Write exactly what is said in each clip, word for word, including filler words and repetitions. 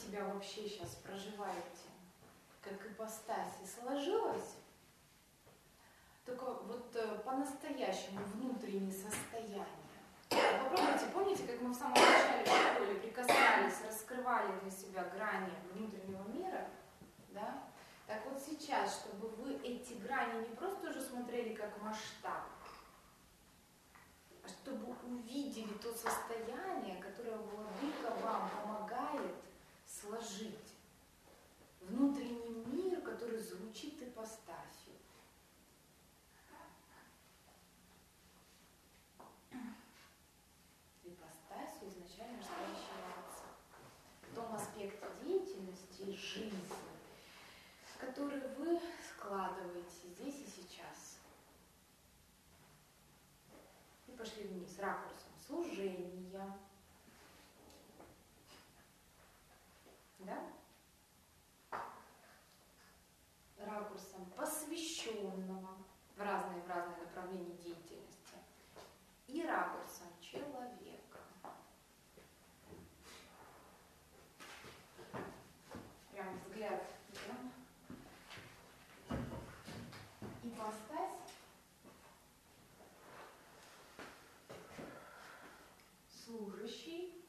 себя вообще сейчас проживаете, как ипостаси, сложилось? Только вот по-настоящему внутреннее состояние. Попробуйте, помните, как мы в самом начале в школе прикасались, раскрывали для себя грани внутреннего мира, да? Так вот сейчас, чтобы вы эти грани не просто уже смотрели как масштаб, а чтобы увидели то состояние, которое Владыка вам помогает сложить. Внутренний мир, который звучит ипостасью. Ипостасью изначально настоящего Отца. В том аспекте деятельности жизни, который вы складываете здесь и сейчас. И пошли вниз ракурсом служения. Да? Ракурсом посвященного в разные, в разные направления деятельности. И ракурсом человека. Прям взгляд. Да? Ипостась. Служащий.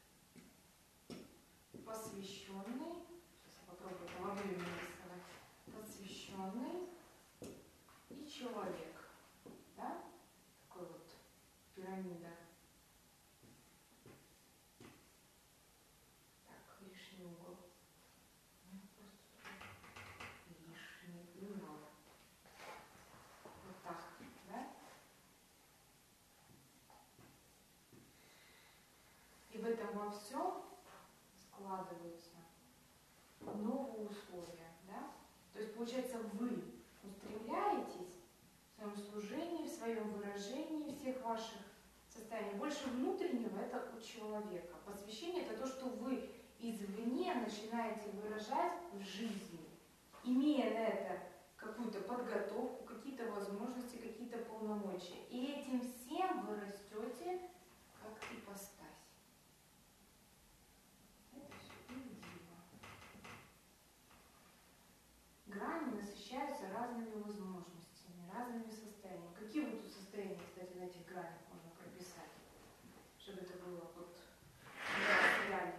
Посвященный. Сейчас я попробую помогу нарисовать. Посвященный и человек. Да? Такой вот пирамида. Так, лишний угол. Лишний угол. Вот так, да? И в этом во всем складываются новые условия, да? То есть, получается, вы устремляетесь в своем служении, в своем выражении всех ваших состояний. Больше внутреннего это у человека. Посвящение это то, что вы извне начинаете выражать в жизни, имея на это какую-то подготовку, какие-то возможности, какие-то полномочия. И этим всем вы растете как ипостась. Грани насыщаются разными возможностями, разными состояниями. Какие вот тут состояния, кстати, на этих гранях можно прописать, чтобы это было вот реально?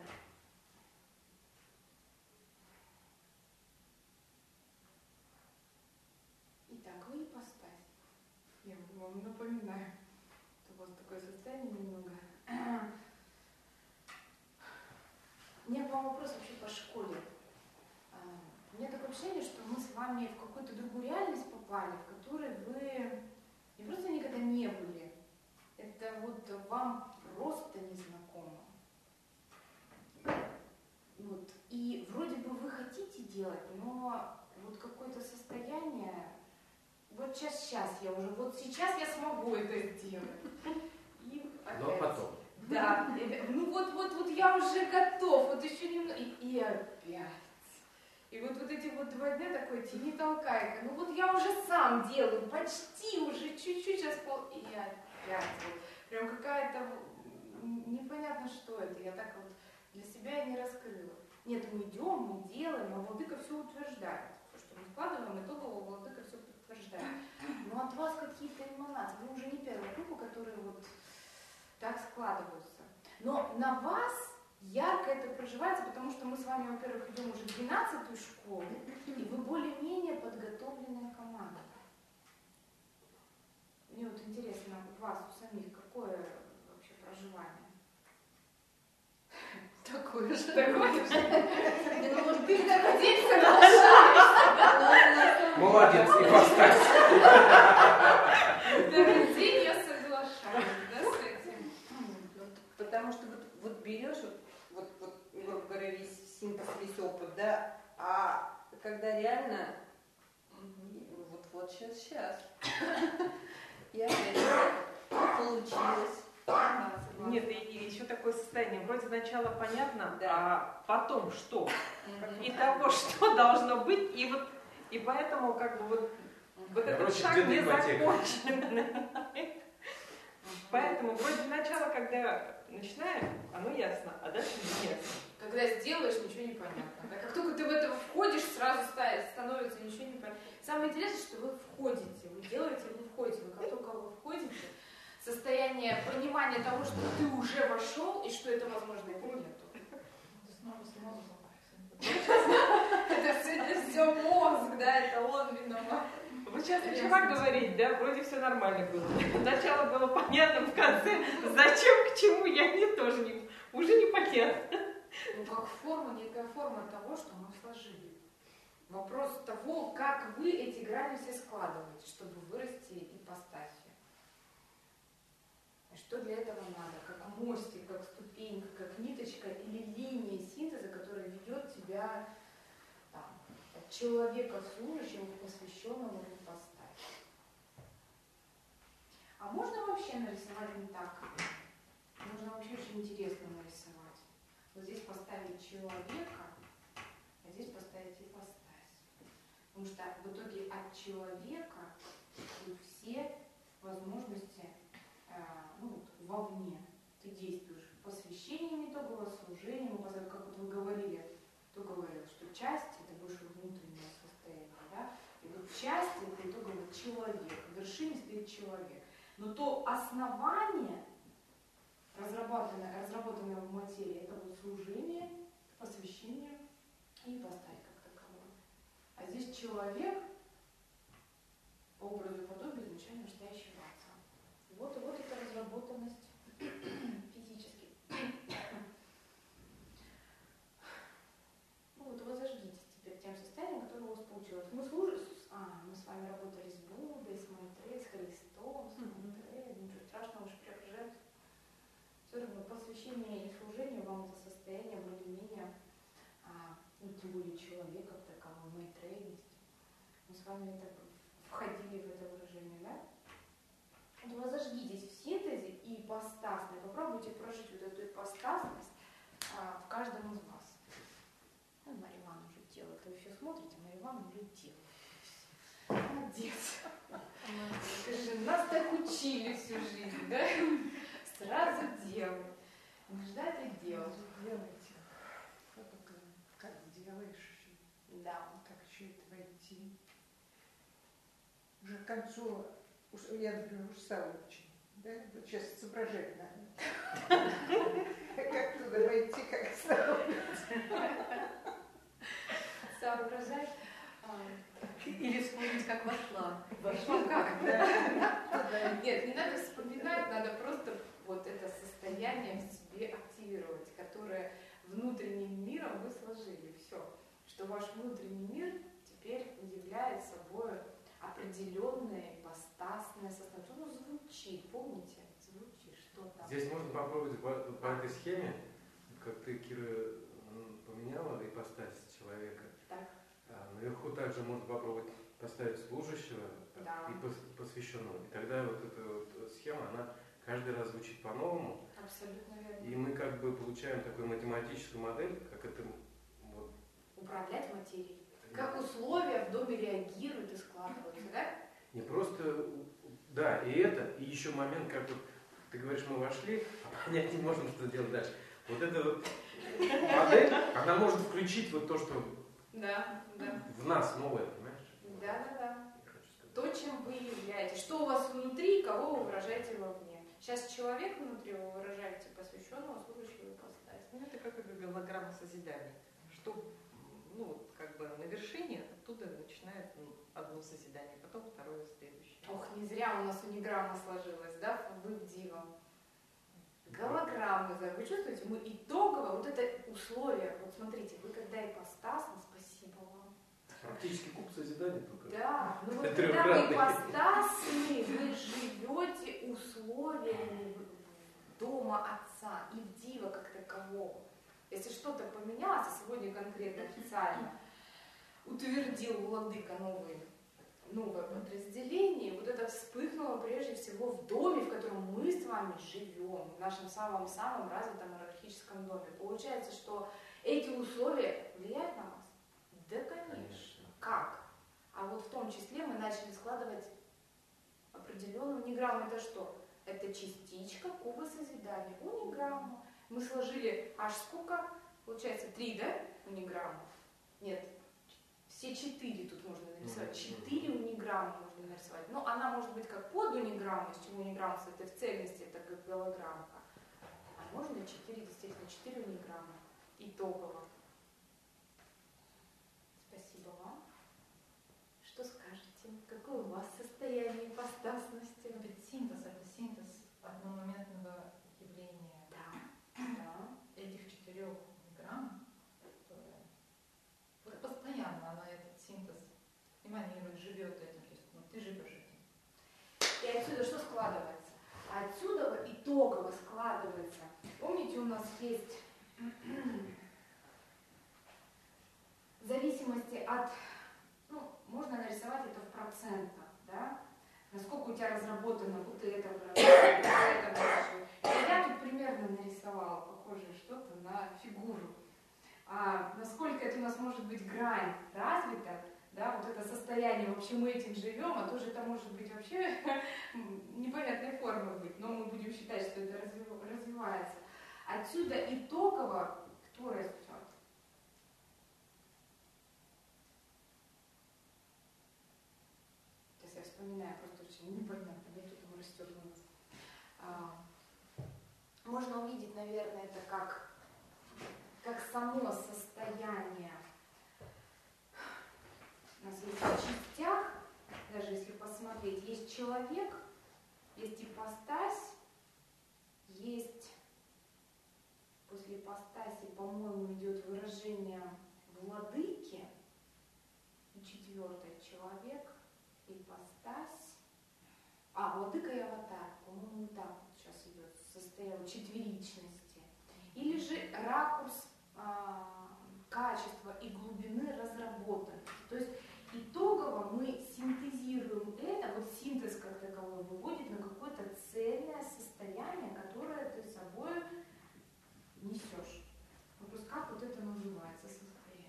Итак, вы ипостась. Я вам напоминаю, что у вас такое состояние немного. У меня к вам вопрос вообще по школе. У меня такое ощущение, что мы с вами в какую-то другую реальность попали, в которой вы не просто никогда не были, это вот вам просто незнакомо. Вот. И вроде бы вы хотите делать, но вот какое-то состояние, вот сейчас, сейчас я уже, вот сейчас я смогу это сделать. И опять. Но потом. Да, ну вот, вот, вот я уже готов, вот еще немного, и, и опять. И вот, вот эти вот два дня такой тяни толкай, ну вот я уже сам делаю, почти уже чуть-чуть сейчас пол... И опять вот, прям какая-то, непонятно что это, я так вот для себя и не раскрыла. Нет, мы идем, мы делаем, а Владыка все утверждает. Все, что мы складываем, итогово Владыка все подтверждает. Но от вас какие-то эманации, вы уже не первая группа, которые вот так складываются. Но на вас ярко это проживается, потому что мы с вами, во-первых, идем уже в двенадцатую школу, и вы более-менее подготовленная команда. Мне вот интересно, у вас, у самих, какое вообще проживание? Такое же. Такое же? Ну, может, ты так здесь соглашаешься? Молодец, ипостась. Второй день я соглашаюсь, да, с этим? Потому что вот, вот берешь, вот, вот, вот, грубо говоря, весь синтез, весь опыт, да, а когда реально, вот, вот сейчас, сейчас, я получилось. Нет, и, и еще такое состояние, вроде начало понятно, Да. а потом что? Мгм. И того, что должно быть, и вот, и поэтому как бы вот, вот этот Короче, шаг где-то не ипотека. закончен. Поэтому вроде начало, когда начинаем, оно ясно, а дальше не ясно. Когда сделаешь, ничего не понятно. Да? Как только ты в это входишь, сразу становится ничего не понятно. Самое интересное, что вы входите, вы делаете, вы входите. Вы как только вы входите, состояние понимания того, что ты уже вошел, и что это возможно, его нету. Это все мозг, да, это он виноват. Вы сейчас начала говорить, да, вроде все нормально было. Начало было понятно, в конце зачем, к чему, я не тоже не, уже не понятно. Ну, как форма, некая форма того, что мы сложили. Вопрос того, как вы эти грани все складываете, чтобы вырасти ипостасью. И что для этого надо? Как мостик, как ступенька, как ниточка или линия синтеза, которая ведет тебя там, от человека служащего к посвященному в ипостась. А можно вообще нарисовать не так? Можно вообще очень интересно нарисовать. Вот здесь поставить человека, а здесь поставить ипостась. Потому что в итоге от человека будут все возможности э, ну, вовне. Ты действуешь посвящением итогового, служением, как вот вы говорили, кто говорил, что часть это больше внутреннее состояние, да? И вот часть это итоговый человек, в вершине стоит человек. Но то основание, разработанное, разработанное в материи, это вот служение, посвящение и ипостась как таковое. А здесь человек по образу и подобию изначально настоящего отца. Вот и вот эта разработанность физически. Ну вот вы зажгитесь теперь тем состоянием, которое у вас получилось. Мы служим, а, мы с вами работали с Буддой, с Майтреей, с Христом, с Майтреей, ничего страшного, уж преображать. Все равно посвящение и служение вам это состояние более-менее, а, ну, тем более человека, таковой Майтрейности. Мы с вами это входили в это выражение, да? Вот вы зажгитесь в синтезе и ипостасной. Попробуйте прожить вот эту ипостасность а, в каждом из вас. Ну, Марья Ивановна уже делает. Вы все смотрите, Марья Ивановна уже делает. Молодец. Скажи, нас так учили всю жизнь, да? Сразу делай. Не ждать и делать. Делайте. Как делаешь? Да. Как еще это войти? Уже к концу, я, например, устала очень. Да? Вот сейчас изображать надо. Как туда войти, как соображать. Соображать. Или вспомнить, как вошла. Вошла как? Да. Нет, не надо вспоминать, надо просто вот это состояние в себе активировать, которое внутренним миром вы сложили. Все. Что ваш внутренний мир теперь являет собой определенное ипостасное состояние. Ну, звучит, помните? Звучит что-то. Здесь можно попробовать по, по этой схеме, как ты, Кира, поменяла ипостась человека. Так. Наверху также можно попробовать поставить служащего, Да. и посвященного. И тогда вот эта вот схема, она каждый раз звучит по-новому. Абсолютно верно. И мы как бы получаем такую математическую модель, как это вот, управлять материей. Как условия в доме реагируют и складываются, да? не просто, да, и это, и еще момент, как вот ты говоришь, мы вошли, а понять не можем, что делать дальше. Вот эта вот модель, она может включить вот то, что Да, да. в нас новое, понимаешь? Да, да, да. То, чем вы являетесь. Что у вас внутри, кого вы выражаете вовне. Сейчас человек внутри вы выражаете посвященного служащего ипостаси. Ну, это как голограмма созидания. Что, ну, как бы на вершине, оттуда начинает ну, одно созидание, потом второе, следующее. Ох, не зря у нас униграмма сложилась, да, вы в диво. Голограммы, вы чувствуете, мы итогово, вот это условие, вот смотрите, вы когда ипостасны, спасибо вам. Практически куб созидания только. Да, ну вот когда вы ипостасны, вы живете условиями дома Отца и в диво как такового. Если что-то поменялось, а сегодня конкретно официально утвердил владыка новый, новое подразделение, вот это вспыхнуло прежде всего в доме, в котором мы с вами живем, в нашем самом-самом развитом иерархическом доме. Получается, что эти условия влияют на вас? Да, конечно. Как? А вот в том числе мы начали складывать определенную униграмму. Это что? Это частичка куба созидания. Униграмма. Мы сложили аж сколько? Получается три, да, униграмма? Нет, все четыре тут можно нарисовать. Четыре униграммы можно нарисовать. Но она может быть как под униграммой, с чего униграмма состоит в цельности, это как голограммка. А можно четыре, действительно, четыре униграммы. Итогово. Спасибо вам. Что скажете? Какое у вас состояние ипостасности? Но ведь синтез — это синтез одномоментного явления Да. Да. этих четырех грамм, которые вот постоянно она этот синтез эманирует, живет этим. То есть ну, ты живешь этим. И отсюда что складывается? Отсюда итогово складывается. Помните, у нас есть в зависимости от, ну, можно нарисовать это в процентах, да? Насколько у тебя разработано вот это выражение, вот это выражение. Я тут примерно нарисовала похожее что-то на фигуру. А насколько это у нас может быть грань развита, да, вот это состояние, вообще мы этим живем, а тоже это может быть вообще непонятной формы быть, но мы будем считать, что это развивается. Отсюда итогово кто растет? Сейчас я вспоминаю, просто очень непонятно, да, что там растет у нас. А, можно увидеть, наверное, это как, как само состояние. У нас есть в частях, даже если посмотреть, есть человек, есть ипостась, есть после ипостаси, по-моему, идет выражение владыки, и четвертое человек, ипостась, а, владыка и аватар, по-моему, так вот сейчас идет состояние четверичности, или же ракурс а, качества и глубины разработанности. То есть итогово мы синтезируем это, вот синтез как таковой выводит на какое-то цельное состояние, которое ты собой несешь. Вопрос, как вот это называется состояние?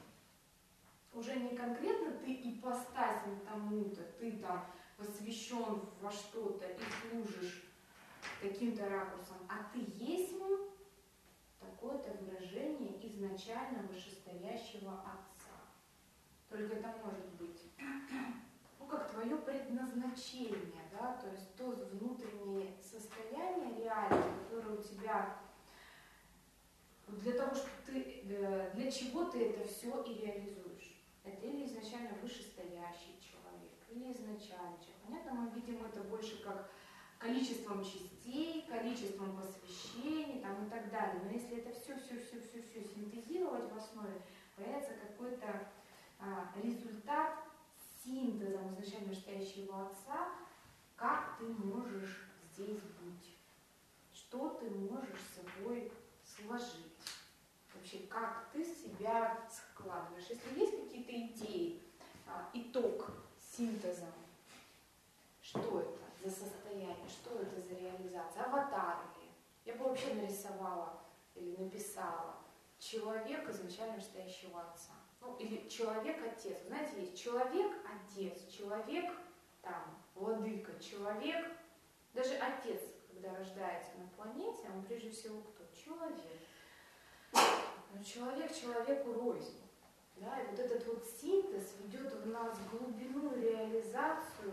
Уже не конкретно ты ипостасен тому-то, ты там посвящен во что-то и служишь каким-то ракурсом, а ты есть такое-то выражение изначально вышестоящего Отца. Только это может быть, ну, как твое предназначение, да, то есть то внутреннее состояние реальное, которое у тебя для того, чтобы ты, для чего ты это все и реализуешь. Это или изначально вышестоящий человек, или изначальный человек. Понятно, мы видим это больше как количеством частей, количеством посвящений там, и так далее. Но если это все-все-все-все-все синтезировать в основе, появится какой-то а, результат синтезом изначально настоящего Отца, как ты можешь здесь быть, что ты можешь с собой сложить, вообще как ты себя складываешь. Если есть какие-то идеи, а, итог синтеза, что это за состояние, что это за реализация, аватар ли? Я бы вообще нарисовала или написала человек изначально настоящего Отца. Ну, или человек-отец. Знаете, есть человек-отец, человек, там, владыка, человек, даже отец, когда рождается на планете, он прежде всего кто? Человек. Но человек человеку рознь. Да? И вот этот вот синтез ведет в нас глубину реализацию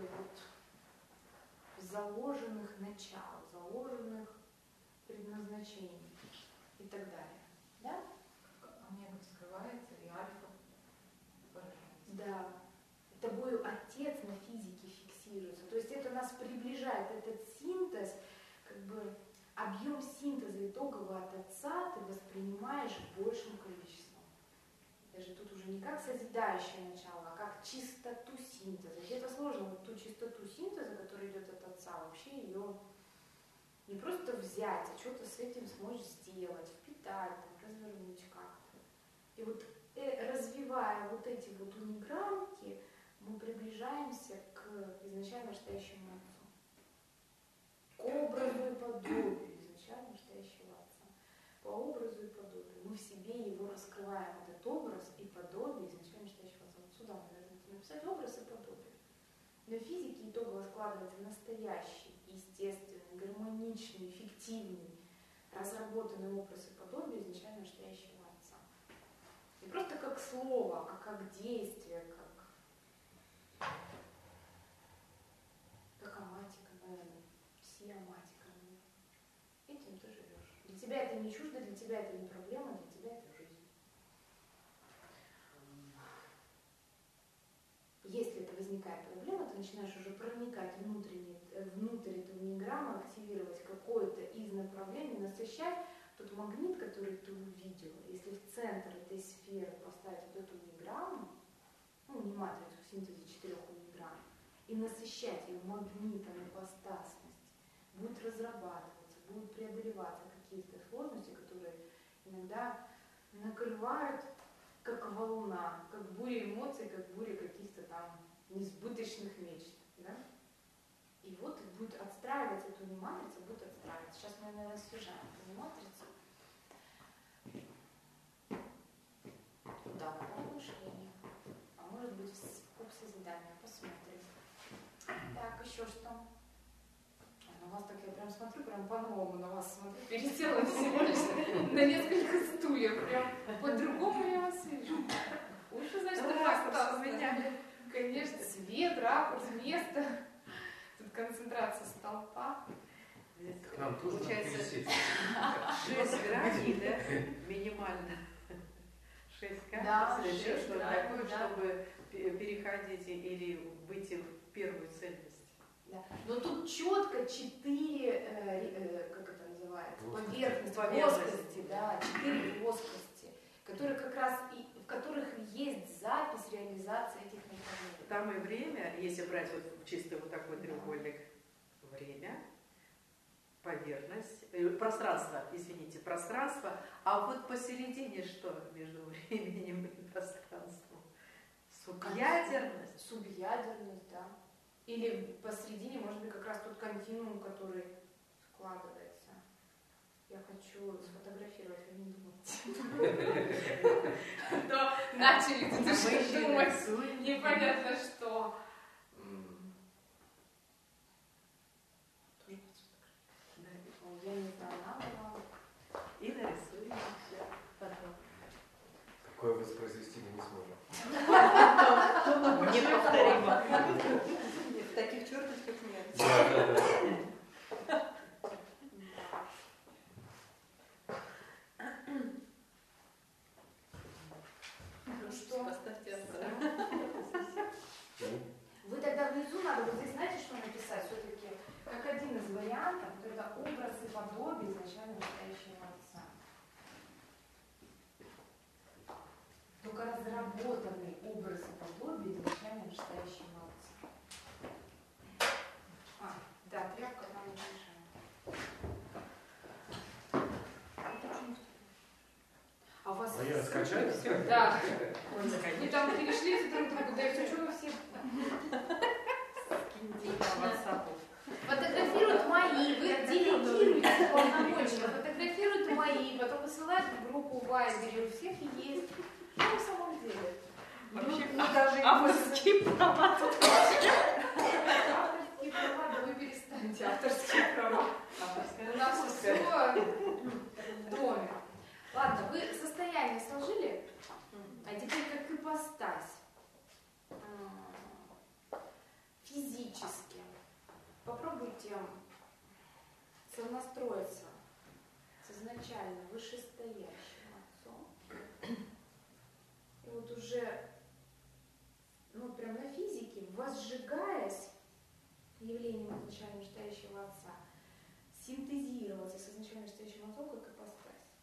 вот заложенных начал, заложенных предназначений и так далее. Да? Омега вскрывается, и альфа выражается. Да. Тобою отец на физике фиксируется. То есть это нас приближает, этот синтез, как бы объем синтеза итогового от Отца ты воспринимаешь большим количеством. Даже тут уже не как созидающее начало, а как чистоту синтеза. Где-то сложно вот ту чистоту синтеза, которая идет от Отца, вообще ее не просто взять, а что-то с этим смочь сделать, впитать, там, развернуть как-то. И вот э, развивая вот эти вот униграммки, мы приближаемся к изначально настоящему Отцу. К образу и подобию изначально настоящего Отца. По образу и подобию. Мы в себе его раскрываем, этот образ и подобие изначально настоящего Отца. Вот сюда мы должны написать образ и подобие. Для физики итогово складывается настоящий, естественный, гармоничный, эффективный, разработанный образ и подобие изначально настоящего Отца. как слово, как, как действие, как, как аматика, наверное, псиоматика. Этим ты живешь. Для тебя это не чуждо, для тебя это не проблема, для тебя это жизнь. Если это возникает проблема, ты начинаешь уже проникать внутренне, внутрь этого миграмма, активировать какое-то из направлений, насыщать тот магнит, который ты увидел. Если в центр этой сферы поставить вот эту миграмму, ну, не матрицу в синтезе четырех миграмм, и насыщать ее магнитом ипостасности, будет разрабатываться, будут преодолеваться какие-то сложности, которые иногда накрывают как волна, как буря эмоций, как буря каких-то там несбыточных мечт. Да? И вот будет отстраиваться эту матрицу, будет отстраиваться. Сейчас мы, наверное, освежаем эту матрицу. Да, в мышление. А может быть, в куб созидания. Посмотрим. Так, еще что? А, на вас так я прям смотрю, прям по-новому на вас смотрю. Пересела всего лишь на несколько стульев. Прям по-другому я вас вижу. Уши, значит, ракурс у меня. Конечно, свет, ракурс, место. Тут концентрация столпа. К нам тоже надо пересесть. Шесть граней, да? Минимально. Шесть Да, качеств, шесть что граней, такое, да. чтобы переходить или выйти в первую цельность. Да. Но тут четко четыре, э, э, как это называется, Плоскости. поверхности, Поверхности. плоскости, да, четыре плоскости, которые как раз и в которых есть запись реализации этих направлений. Там и время, если брать вот чисто вот такой треугольник, время, поверхность, э, пространство, извините, пространство, а вот посередине что между временем и пространством? Субъядерность. Субъядерность, да. Или посередине, может быть, как раз тот континуум, который складывается. Я хочу сфотографировать, вы не думайте. То начали тут уже думать непонятно что. Я не знаю, надо. И нарисуем все потом. Такое воспроизвести мы не сможем. Неповторимо. В таких черточках нет. Да, да, да. Ну что? Поставьте остановку. Вы тогда внизу надо, вот здесь знаете, что написать? Все-таки как один из вариантов, вот это образ и подобие изначально настоящего отца. Только разработанный образ и подобие изначально настоящего отца. А, да, тряпка нам не мешает. А у вас... А я скачаю? Да. Вы там перешли друг другу, да и что вы все... Фотографируют мои, вы делегируете полномочия, фотографируют мои, потом высылают в группу в Вайбере, у всех есть. Что на самом деле? Вообще, Ну, даже авторские права. авторские права, да вы перестаньте, авторские права. У нас все в доме. Ладно, вы состояние сложили, а теперь как ипостась. Физически. Попробуйте сонастроиться с изначально вышестоящим отцом. И вот уже, ну прям на физике, возжигаясь явлением изначально вышестоящего отца, синтезироваться с изначально вышестоящим отцом как ипостась.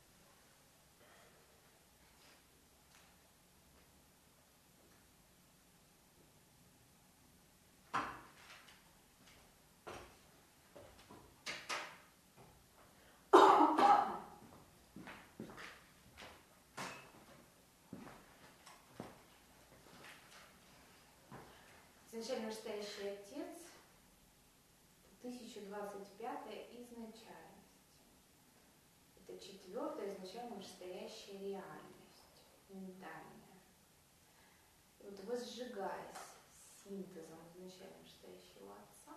Изначально вышестоящий отец, тысяча двадцать пятая изначальность. Это четвертая изначально вышестоящая реальность, ментальная. И вот возжигаясь синтезом изначально вышестоящего отца,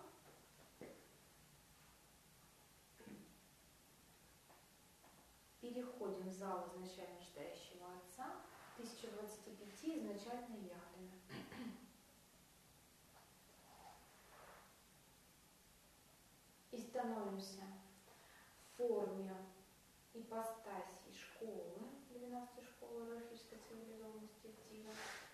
переходим в зал изначально вышестоящего отца, тысяча двадцати пяти изначально явлено. И становимся в форме ипостаси школы, двенадцатой школы иерархической цивилизованности актива.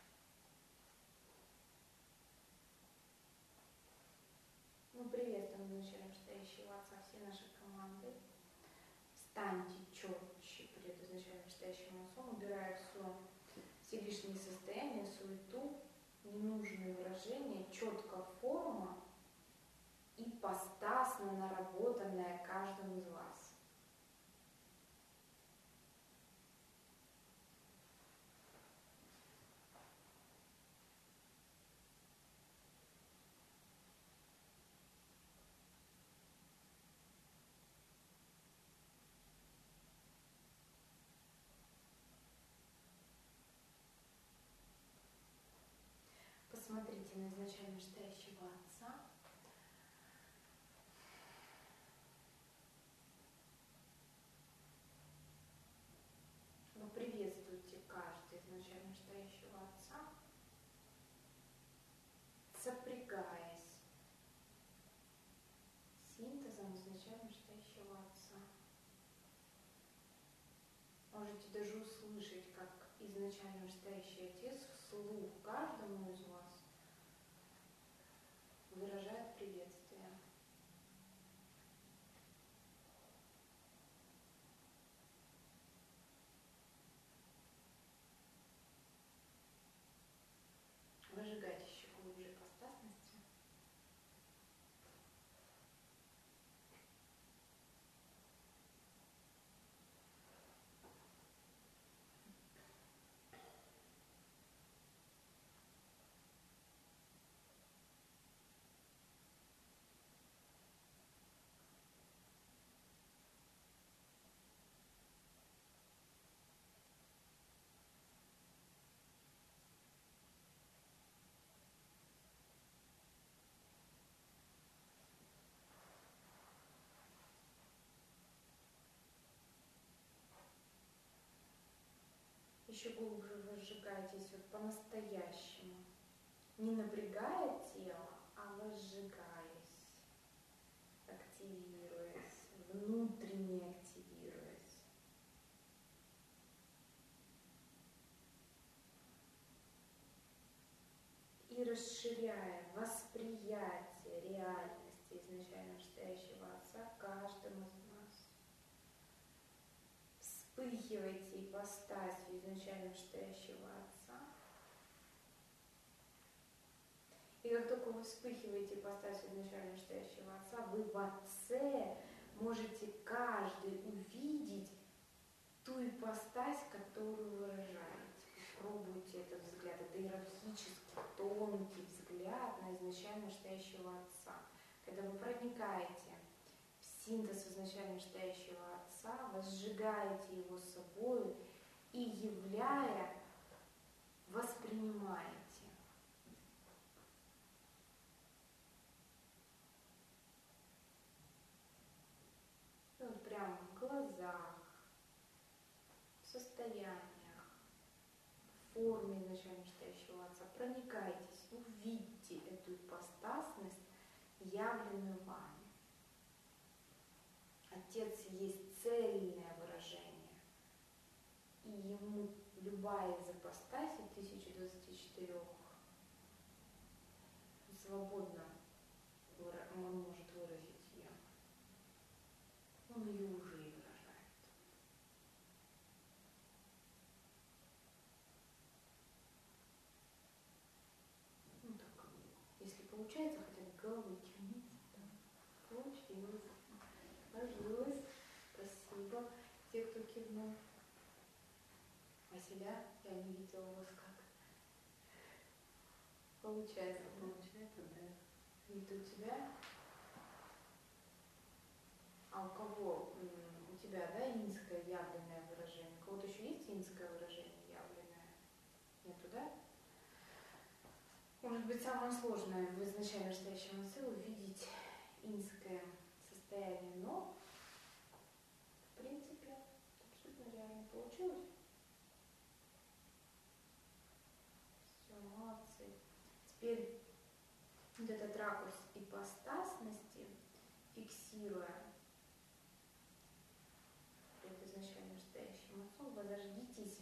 Мы приветствуем изначально настоящего Отца все наши команды. Станьте четче перед изначально настоящим Отцом, убирая все, все лишние состояния, суету, ненужные выражения, четко форма, ипостасно наработанная каждым из вас. Посмотрите на изначально настоящего Отца. Вы приветствуете каждый изначально настоящего Отца, сопрягаясь синтезом изначально настоящего Отца. Можете даже услышать, как изначально настоящий Отец вслух каждому из вас выражает приветствие. Выжигать еще глубже ипостасности. Еще глубже возжигаетесь вот по-настоящему. Не напрягая тело, а возжигаясь, активируясь, внутренне активируясь. И расширяя восприятие реальности изначально настоящего Отца каждым из нас. Вспыхивайте ипостасью изначально настоящего Отца. И как только вы вспыхиваете ипостасью изначально настоящего Отца, вы в Отце можете каждый увидеть ту ипостась, которую выражаете. Пробуйте этот взгляд, это иерархический, тонкий взгляд на изначально настоящего Отца. Когда вы проникаете в синтез изначально настоящего Отца, возжигаете его собой и, являя, воспринимаете. И вот прямо в глазах, в состояниях, в форме изначально настоящего Отца проникайтесь, увидьте эту ипостасность, явленную вами. Отец есть цельное выражение, и ему любая из ипостасей тысяча двадцати четырёх свободно он может выразить ее. Он ее уже и выражает. Ну так, если получается, хотя бы головой кивните. Да. Получилось. Сложилось. Спасибо. Те, кто кивнул. Василя, я не видела у вас как. Получается. Получается, да. Это у тебя? А у кого? У тебя, да, инское явленное выражение? У кого-то еще есть инское выражение явленное? Нету, да? Может быть, самое сложное в изначально настоящем Отце увидеть инское состояние, но в принципе абсолютно реально получилось. Теперь вот этот ракурс ипостасности, фиксируя перед изначально настоящим отцом, возожгитесь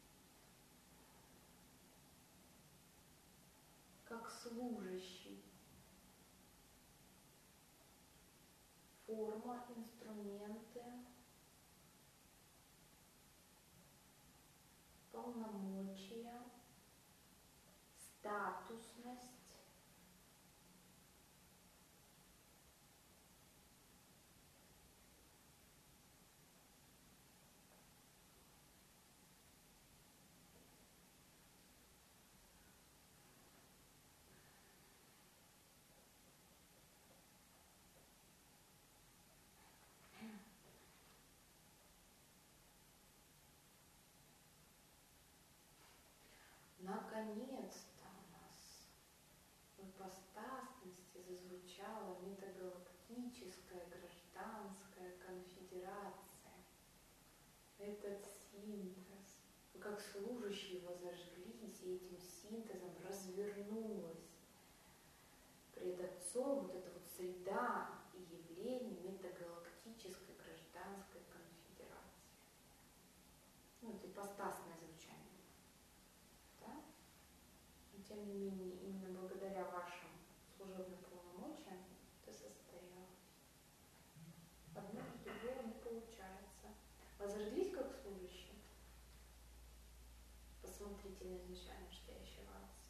как служащий. Форма, инструменты, полномочия, статусность, наконец-то у нас в ипостасности зазвучала метагалактическая гражданская конфедерация. Этот синтез. Вы как служащие его зажглись, и этим синтезом развернулась пред Отцом вот эта вот среда и явление метагалактической гражданской конфедерации. Ну, это ипостасное звучание. Да? Но тем не менее, именно благодаря вашим служебным полномочиям это состоялось. Одно без другого не получается. Возожглись как служащие. Посмотрите на изначально настоящего Отца.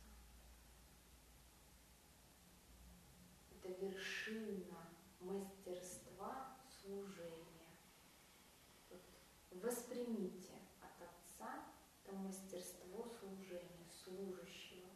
Это вершина мастерства служения. Вот. Воспримите от Отца это мастерство служения, служащего.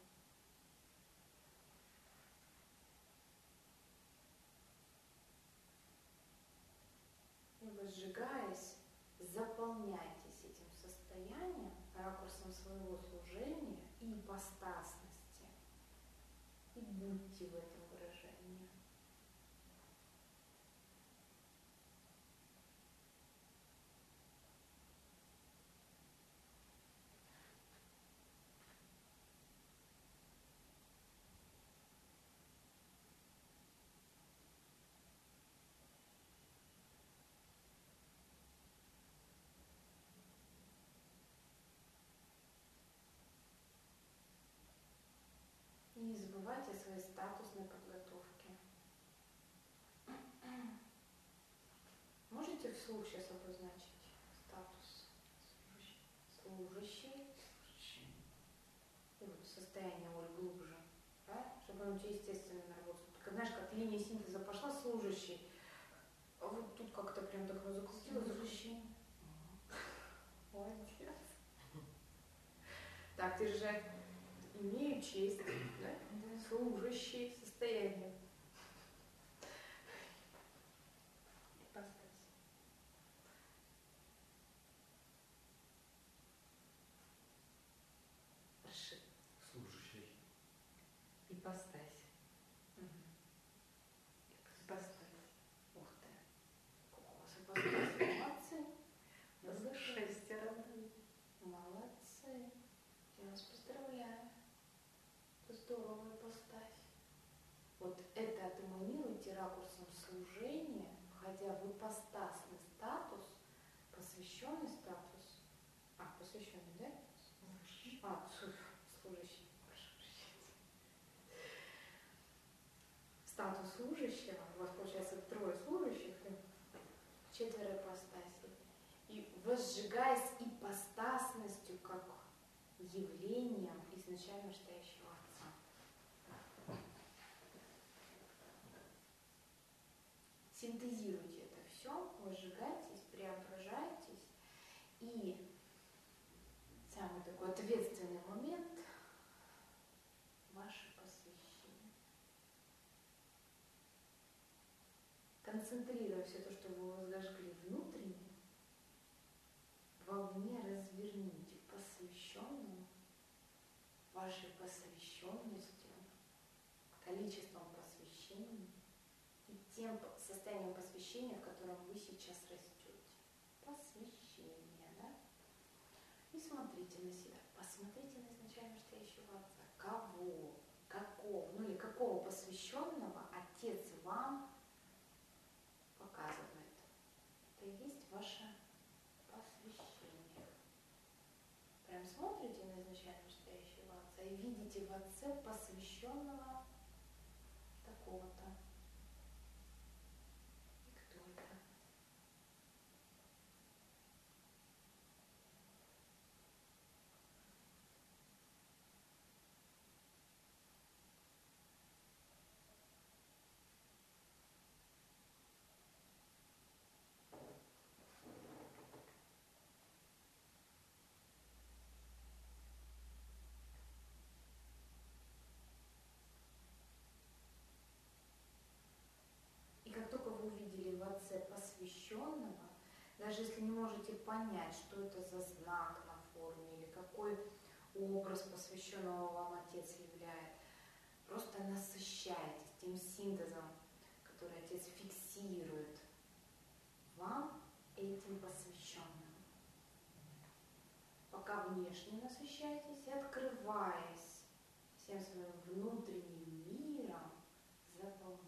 И возжигаясь, заполняйтесь этим состоянием, ракурсом своего служения и ипостасности. И будьте в этом выражении. И не забывайте о своей статусной подготовке. Можете вслух сейчас обозначить статус служащий? И вот состояние Оль глубже, да? Чтобы оно у тебя естественно наработалось. Только знаешь, как линия синтеза пошла, служащий, а вот тут как-то прям так закрутилось. Служащий. Молодец. Так, держать. Имею честь, да? Служащий состояние. Ипостась. Прошу. Служащий. Ипостась. Угу. Ипостась. Ух ты. Как у вас ипостась? Молодцы. Нас шестеро. Молодцы. Я вас поздравляю. Это здорово ипостась. Вот это отэманируйте ракурсом служения, входя в ипостасный статус, посвященный статус. А, посвященный, да? А, служащий. Прошу прощения. Статус служащего. У вас получается трое служащих, четверо ипостасей. И возжигаясь ипостасностью как явлением изначально настоящего Отца. Синтезируйте это все, возжигайтесь, преображайтесь. И самый такой ответственный момент – ваше посвящение. Концентрируя все то, что вы возжгли внутренне, вовне разверните посвященным, вашей посвященностью, количеством посвящений и тем состоянием посвящения, в котором вы сейчас растете. Посвящение, да? И смотрите на себя, посмотрите на изначально настоящего Отца. Кого, такого, ну или какого посвященного Отец вам показывает. Это и есть ваше посвящение. Прям смотрите на изначально настоящего Отца и видите в Отце посвященного такого-то. И кто это? И как только вы увидели в Отце посвященного, даже если не можете понять, что это за знак на форме или какой образ посвященного вам Отец являет, просто насыщайтесь тем синтезом, который Отец фиксирует вам этим посвященным. Пока внешне насыщайтесь и открываясь всем своим внутренним миром, заполняйтесь.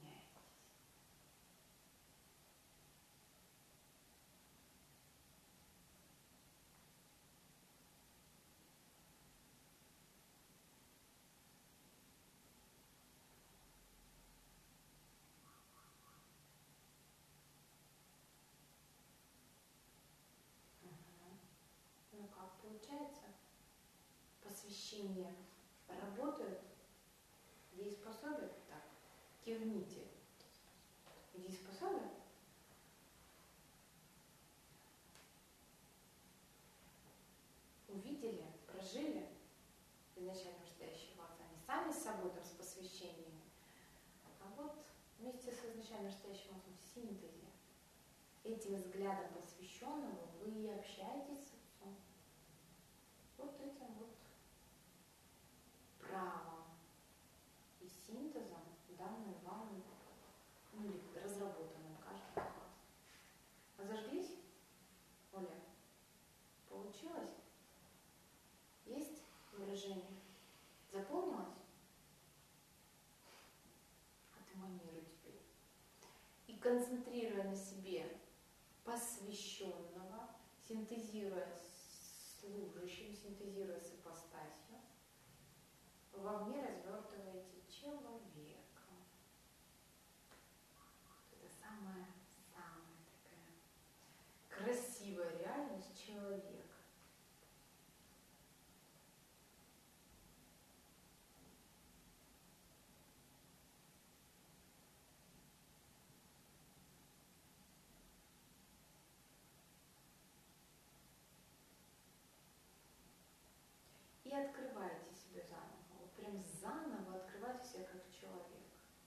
Ну как получается? Посвящение работает? Дееспособен? Так, кивните. Дееспособен? Увидели, прожили изначально настоящего Отца, не сами с собой там с посвящением, а вот вместе с изначально настоящим Отцом в синтезе. Этим взглядом посвященного вы и общаетесь с Отцом. Вот этим вот правом и синтезом, данным вам, ну или разработанным каждым из вас. А зажглись? Оля, получилось? Есть выражение? Запомнилось? Отэманируй теперь. И концентрируя на себе посвященного, синтезируя с служащим, синтезируя с ипостасью, вовне развертываете человека. Это самая-самая такая красивая реальность человека. И открываете себя заново. Вот прям заново открываете себя как человек.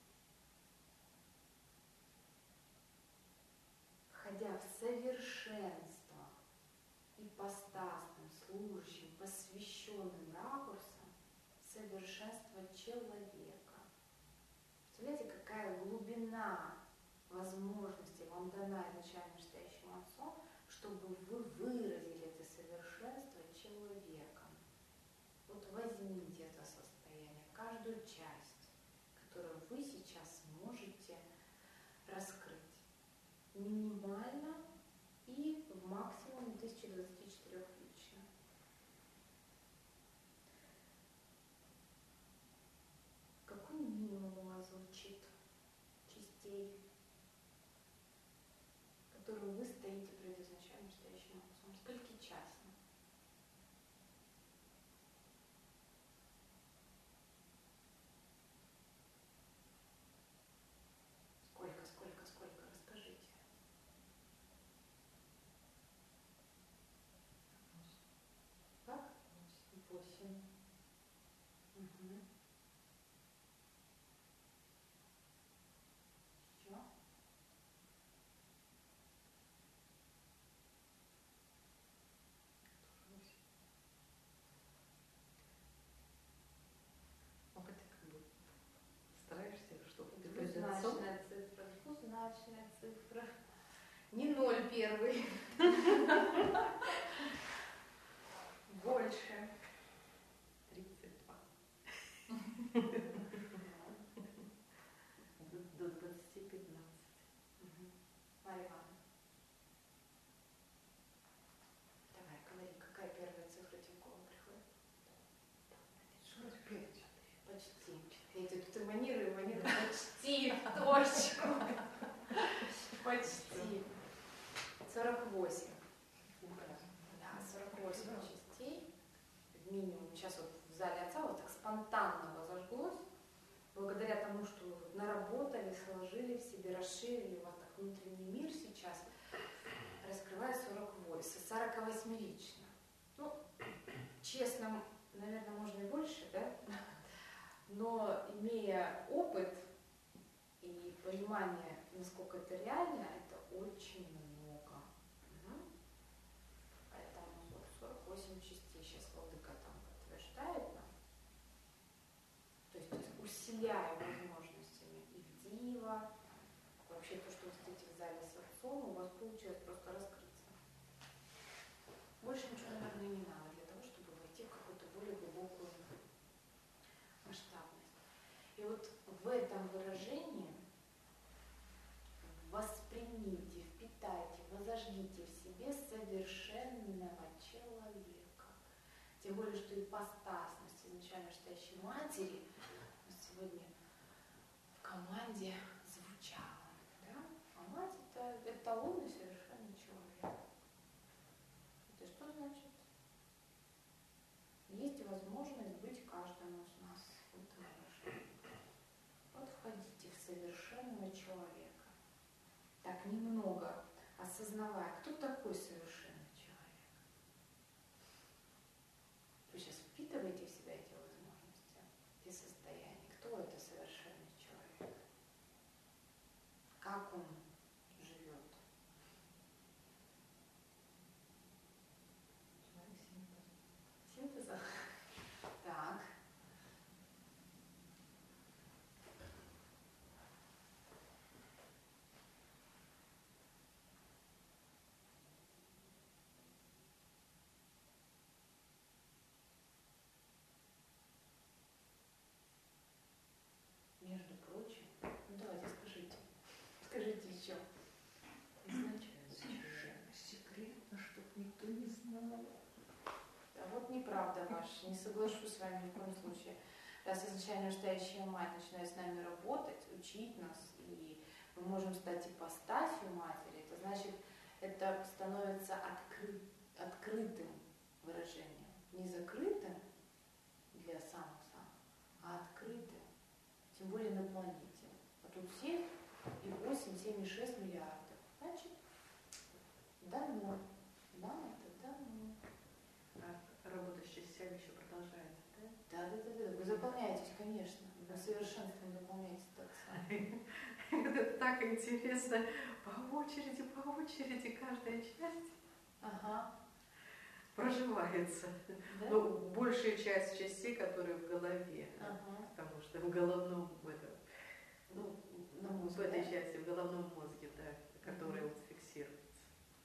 Входя в совершенство ипостасным, служащим, посвященным ракурсом совершенства человека. Представляете, какая глубина возможностей вам дана изначально настоящим Отцом, чтобы вы выразили это совершенство человеком. Вот возьмите это состояние, каждую часть, которую вы сейчас можете раскрыть. Минимально и в максимуме тысяча двадцать четыре лично. Какой минимум у вас звучит частей, которую вы стоите перед изначально настоящим Отцом? Скольки часов? Сколько, сколько, сколько? Расскажите. Как? Восемь. Угу. Еще? Ну, хотя как бы стараешься, чтобы ты перед Отцом. Двузначная цифра, двузначная цифра. Не ноль первый. Больше. тридцать два. Башку. Почти. сорок восемь. Да, сорок восемь частей. Минимум. Сейчас вот в зале отца вот так спонтанно возожглось. Благодаря тому, что вы вот наработали, сложили в себе, расширили, у вас так внутренний мир сейчас, раскрывая сорок восемь, сорокавосьмерично. Ну, честно, наверное, можно и больше, да? Но имея опыт и понимание, насколько это реально, это очень много. Угу. Поэтому сорок восемь частей сейчас владыка там подтверждает нам. То есть усиляя возможностями и в дива, вообще то, что вы стоите в зале с отцом, у вас получилось просто раскрыться. Больше ничего, наверное, не надо для того, чтобы войти в какую-то более глубокую масштабность. И вот в этом выражении воспримите, впитайте, возожгите в себе совершенного человека. Тем более, что ипостасность изначально стоящей матери у нас сегодня в команде звучала. Да? А мать это эталонный совершенный человек. Это что значит? Есть возможность быть каждому из нас в этом выражении. Вот входите в совершенного человека. Так немного осознавая, кто такой совершенный человек. Вы сейчас впитываете в себя эти возможности, эти состояния. Кто это совершенный человек? Как он живет? Человек синтез. Синтеза? Так. Между прочим, ну давайте скажите, скажите еще. Означает совершенно секретно, чтобы никто не знал. А вот неправда ваша, не соглашусь с вами ни в коем случае. Раз изначально настоящая мать начинает с нами работать, учить нас, и мы можем стать ипостасью матери, это значит, это становится откры... открытым выражением. Не закрытым для самых-самых, а открытым. Тем более на планете. А тут семь и восемь, семь и шесть миллиардов. Значит, дано. Нам это дано. А работа с частями еще продолжается, да? Да, да, да, да. Вы заполняетесь, конечно. Вы совершенством заполняете так само. Это так интересно. По очереди, по очереди каждая часть Ага. проживается. Да? Ну, большая часть частей, которые в голове. Ага. Потому что в головном, в, этом, Ну, на в мозг, этой да? части, в головном мозге, да, которая Мгм. вот фиксируется.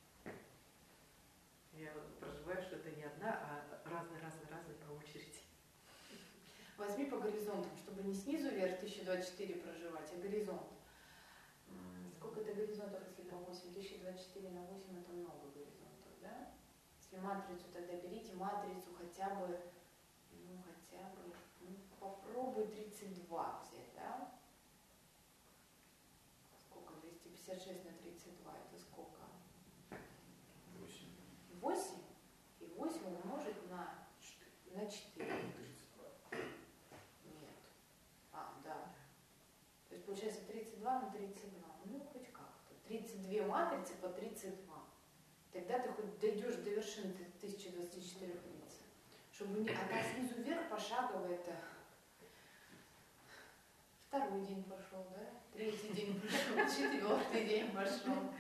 Я вот проживаю, что это не одна, а разные-разные-разные по очереди. Возьми по горизонтам, чтобы не снизу вверх тысяча двадцать четыре проживать, а горизонт. М, Сколько это горизонтов, если по восемь? тысяча двадцать четыре на восемь это много горизонтов, да? Если матрицу, тогда берите матрицу хотя бы, ну хотя бы, ну попробуй тридцать два взять, да? Сколько? двести пятьдесят шесть на тридцать два, это сколько? восемь. восемь? И восемь умножить на, на четыре. тридцать два. Нет. А, да. То есть получается тридцать два на тридцать два. Ну, хоть как-то. тридцать две матрицы по тридцать два. Тогда ты хоть дойдешь до вершины тысячи двадцати четырёх лиц. Чтобы не... А там снизу вверх пошагово это... Второй день пошел, да? Третий день пошел, четвертый день пошел.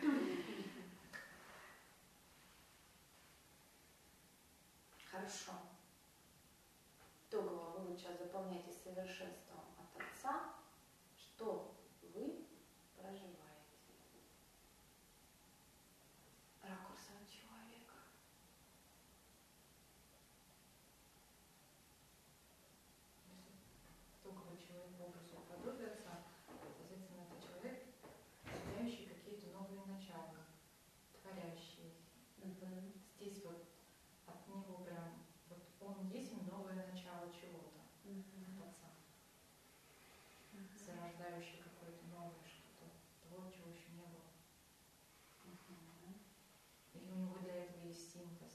Хорошо. Итогово вы вот сейчас заполняете совершенством от Отца, что вы проживаете. Ракурсом человека. Только человек по образу и подобию отца, соответственно, это человек, рождающий какие-то новые начала, творящий. Угу. Здесь вот от него прям, вот он есть новое начало чего-то Угу. от отца. у него для этого есть синтез.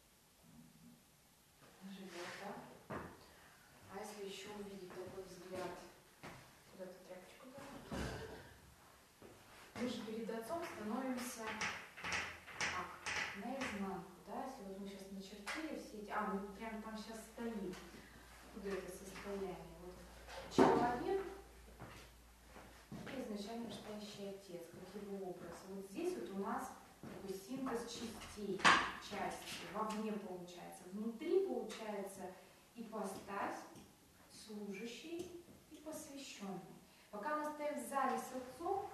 Живет, да? А если еще увидеть такой взгляд, куда ты тряпочку дала? Мы же перед отцом становимся так, наизнанку, да? Если вот мы сейчас начертили все эти... А, мы прямо там сейчас стоим. Куда это состояние? Вот человек — это изначально настоящий отец, как его образ. Вот здесь вот у нас такой синтез частей, части, вовне получается. Внутри получается ипостась, служащий и посвященный. Пока мы стоим в зале с отцом,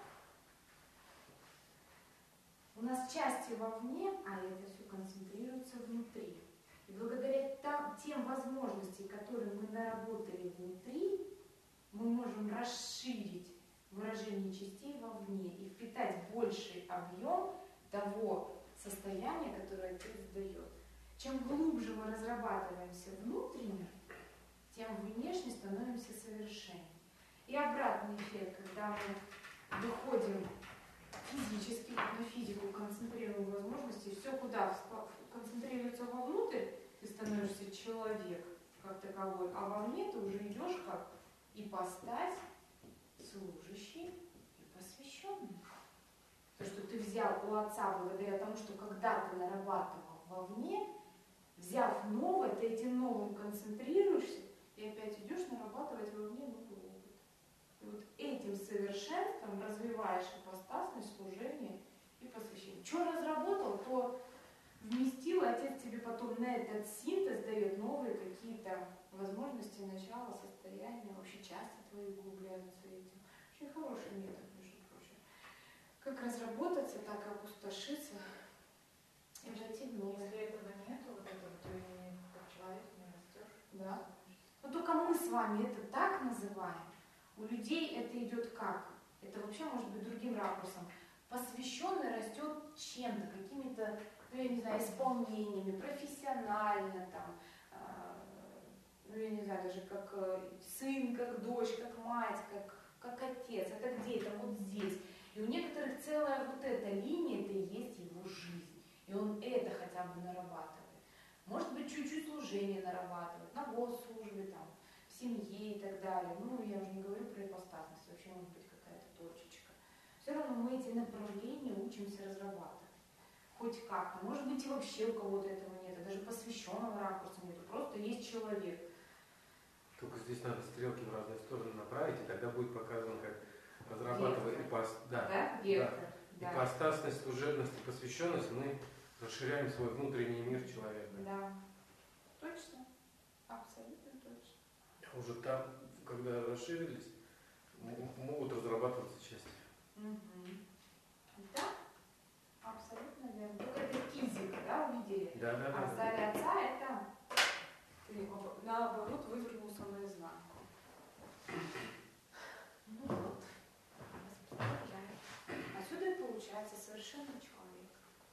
у нас части вовне, а это все концентрируется внутри. И благодаря там, тем возможностям, которые мы наработали внутри, мы можем расширить выражение частей вовне и впитать больший объем того состояния, которое отец дает. Чем глубже мы разрабатываемся внутренне, тем внешне становимся совершеннее. И обратный эффект, когда мы выходим физически на физику, концентрируем возможности, все куда концентрируется вовнутрь, ты становишься человек как таковой, а вовне ты уже идешь как ипостась, служащий и посвященный. То, что ты взял у отца благодаря тому, что когда ты нарабатывал вовне, взяв новое, ты этим новым концентрируешься и опять идешь нарабатывать вовне новый опыт. И вот этим совершенством развиваешь ипостасность, служение и посвящение. Что разработал, то вместил, отец тебе потом на этот синтез дает новые какие-то возможности, начала, состояния, вообще части твои углубляются этим. Очень хороший метод, между прочим. Как разработаться, так и опустошиться. И войти в новое. Если этого нету, вот этого, то и как человек не растешь. Да. Но только мы с вами это так называем. У людей это идет как? Это вообще может быть другим ракурсом. Посвященный растет чем-то, какими-то, ну я не знаю, исполнениями, профессионально там, э, ну я не знаю, даже как э, сын, как дочь, как мать, как, как отец. Это где? Это вот здесь. И у некоторых целая вот эта линия, это и есть его жизнь. И он это хотя бы нарабатывает. Может быть, чуть-чуть служение нарабатывает, на госслужбе, там, в семье и так далее. Ну, я уже не говорю про ипостасность, вообще может быть какая-то точечка. Все равно мы эти направления учимся разрабатывать. Хоть как-то. Может быть, и вообще у кого-то этого нет, даже посвященного ракурса нету. Просто есть человек. Только здесь надо стрелки в разные стороны направить, и тогда будет показано, как разрабатывать ипост... да. Да? Вектор. Да. Ипостасность, служебность и посвященность, мы расширяем свой внутренний мир человека. Да. Точно. Абсолютно точно. А уже там, когда расширились, могут разрабатываться части. Угу. Да, абсолютно верно. Только это физика, да, увидели? Да, да, да. А в зале отца это ты наоборот вывернулся наизнанку. Ну вот. Распределяем. Отсюда и получается совершенный человек.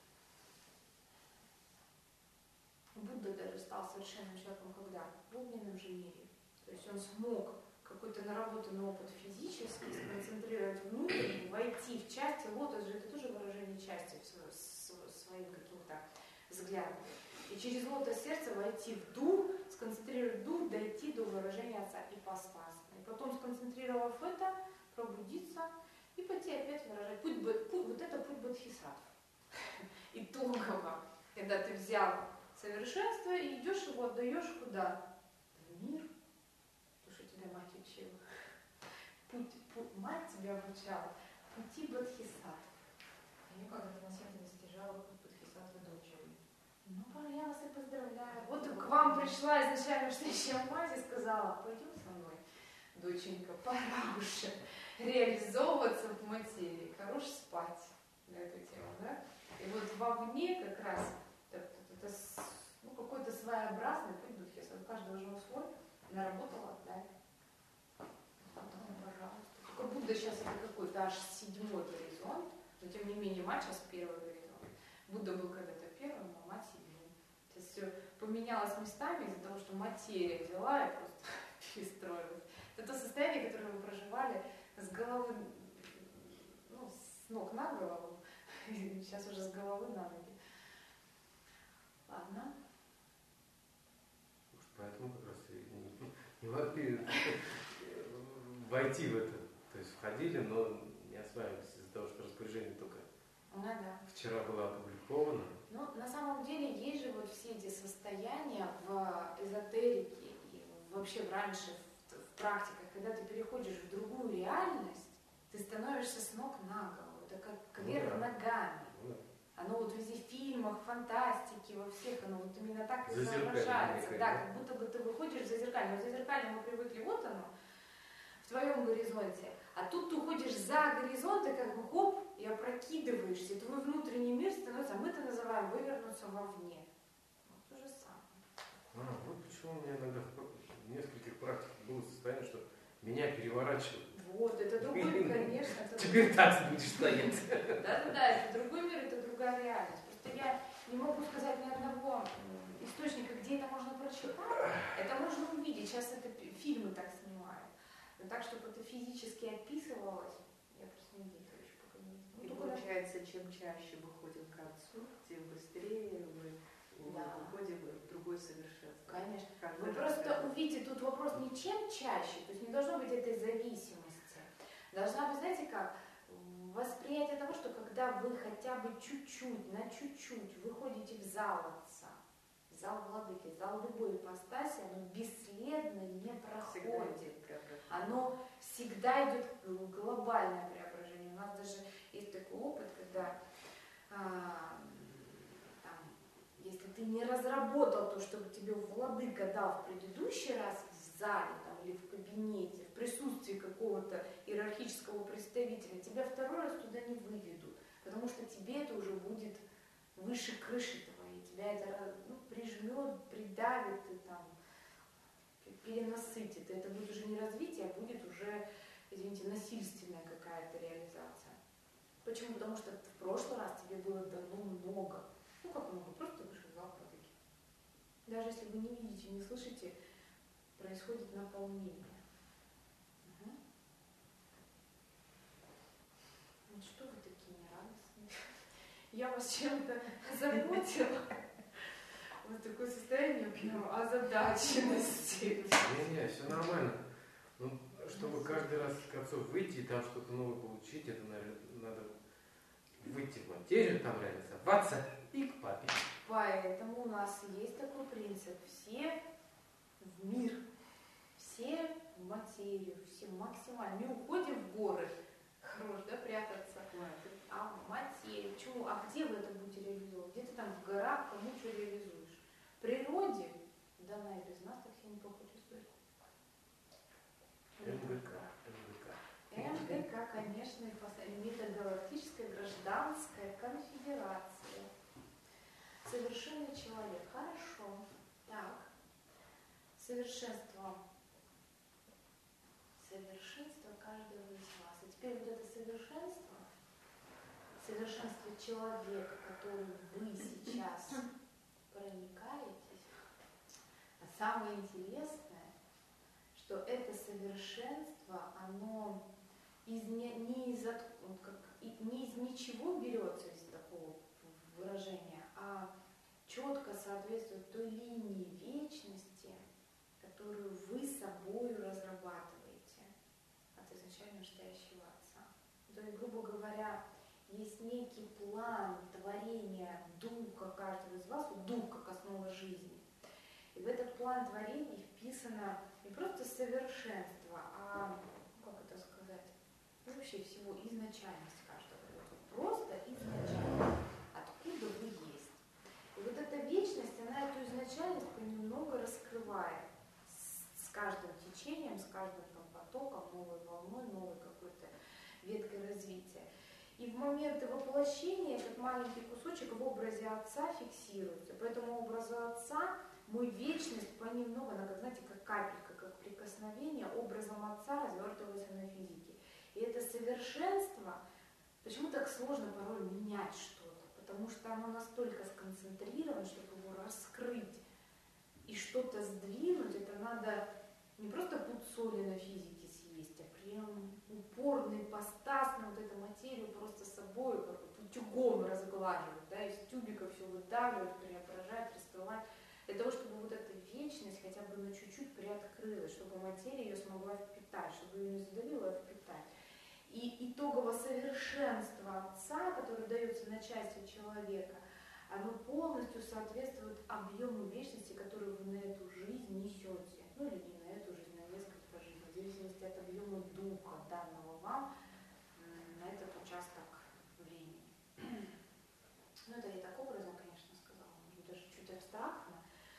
Будда даже стал совершенным человеком когда? В огненном же мире. То есть он смог какой-то наработанный опыт физический сконцентрировать внутрь, войти в части. Лотос же это тоже выражение части своим каким-то взглядом. И через лотос сердца войти в дух, сконцентрировать дух, дойти до выражения отца ипостасного. И потом, сконцентрировав это, пробудиться и пойти опять выражать. Путь, путь, вот это путь бодхисаттв. Итогово, когда ты взял совершенство и идешь его отдаешь куда? В мир. То, что тебя мать учила. Путь, путь, мать тебя обучала. Пути бодхисаттв. Я когда-то на свете достижала путь бодхисаттвы дочери. Ну, я вас и поздравляю. Вот к вам пришла изначально настоящая мать и сказала: пойдем со мной, доченька, пора уже реализовываться в материи. Хорош спать на эту тему, да? И вот вовне как раз это, это, это ну, какой-то своеобразный путь бодхисаттвы. У каждого же свой. Наработала, да? Потом, пожалуйста. Только Будда сейчас это какой-то аж седьмой горизонт, но тем не менее мать сейчас первый горизонт. Будда был когда-то первым, а мать седьмым. Сейчас все поменялось местами из-за того, что материя взяла и просто перестроилась. Это то состояние, которое вы проживали с головы, ну, с ног на голову, сейчас уже с головы на ноги. Ладно. Может, поэтому как раз и не, не могли войти в это. То есть входили, но не осваивались из-за того, что распоряжение только Ну да. вчера было опубликовано. Ну, на самом деле, есть же вот все эти состояния в эзотерике и вообще раньше в, в практиках, когда ты переходишь в другую реальность, ты становишься с ног на голову. Это как кверх Ну да. ногами. Ну да. Оно вот везде в фильмах, фантастике, во всех, оно вот именно так и Зазеркалье изображается. некое, Да, да? как будто бы ты выходишь в зазеркалье. В зазеркалье мы привыкли, вот оно, в твоем горизонте. А тут ты уходишь за горизонт, и как бы хоп, и опрокидываешься. И твой внутренний мир становится, а мы это называем вывернуться вовне. Вот то же самое. А, вот почему у меня иногда в нескольких практиках было состояние, что меня переворачивают. Вот, это другой, конечно. Это Теперь так будешь стоять. Да-да-да, это другой мир, это другая реальность. Просто я не могу сказать ни одного источника, где это можно прочитать. Это можно увидеть. Сейчас это фильмы так снимают. Но так, чтобы это физически описывалось, я просто не видела еще пока не И ну, только получается, чем чаще выходим к Отцу, тем быстрее мы Да. выходим в другое совершенство. Конечно. Как Вы можно просто сказать. увидите, тут вопрос не чем чаще, то есть не должно быть этой зависимости. Должна быть, знаете как, восприятие того, что когда вы хотя бы чуть-чуть, на чуть-чуть выходите в зал Отца, в зал Владыки, в зал любой ипостаси, оно бесследно не проходит. Всегда идет преображение. Оно всегда идет глобальное преображение. У нас даже есть такой опыт, когда а, там, если ты не разработал то, что тебе владыка дал в предыдущий раз в зале там, или в кабинете, в присутствии какого-то иерархического представителя, тебя второй раз туда не выведут, потому что тебе это уже будет выше крыши твоей, тебя это ну, прижмет, придавит и там перенасытит. Это будет уже не развитие, а будет уже, извините, насильственная какая-то реализация. Почему? Потому что в прошлый раз тебе было дано много. Ну как много? Просто вышел в зал владыки. Даже если вы не видите, не слышите, происходит наполнение. Угу. Ну что вы такие нерадостные? Я вас чем-то заботила. Вот такое состояние прям озадаченности. Не-не, все нормально. Ну, чтобы каждый раз к Отцу выйти и там что-то новое получить, это, наверное, надо выйти в материю, там реализоваться и к папе. Поэтому у нас есть такой принцип. Все в мир, все в материю, все максимально. Не уходим в горы, хорош, да, прятаться, а в материю. Почему? А где вы это будете реализовывать? Где ты там в горах, кому что реализуешь? В природе, да она и без нас так себе неплохо чувствует. МГК, МГК. МГК, конечно, Межгалактическая гражданская конфедерация. Совершенный человек. Хорошо. Так. Совершенство. Совершенство каждого из вас. И теперь вот это совершенство, совершенство человека, который вы сейчас проникаетесь. А самое интересное, что это совершенство, оно из не, не, из, от, как, не из ничего берется из такого выражения, а четко соответствует той линии вечности, которую вы собою разрабатываете от изначально настоящего Отца. То есть, грубо говоря, есть некий план творения духа каждого из вас, дух как основа жизни. И в этот план творения вписано не просто совершенство, а, как это сказать, вообще всего изначальность каждого. Просто изначальность. Откуда вы есть. И вот эта вечность, она эту изначальность понемногу раскрывает с, с каждым течением, с каждым там, потоком, новой волной, новой какой-то веткой развития. И в моменты воплощения этот маленький кусочек в образе Отца фиксируется. Поэтому образу Отца мы вечность понемногу, она, как, знаете, как капелька, как прикосновение образом Отца развертывается на физике. И это совершенство, почему так сложно порой менять что-то? Потому что оно настолько сконцентрировано, чтобы его раскрыть и что-то сдвинуть, это надо не просто пуд соли на физике съесть, а прям упорный постас на вот эту материю просто с собой утюгом разглаживать, да, из тюбика все выдавливать, преображать, раскрывать, для того, чтобы вот эта вечность хотя бы на чуть-чуть приоткрылась, чтобы материя ее смогла впитать, чтобы ее не задавило, а впитать. И итоговое совершенство Отца, которое дается на части человека, оно полностью соответствует объему вечности, которую вы на эту жизнь несете. Ну или не на эту жизнь, на несколько жизней, в зависимости от объема духа, данного вам на этот участок времени. Ну это я так образно, конечно, сказала, может быть, даже чуть абстрактно.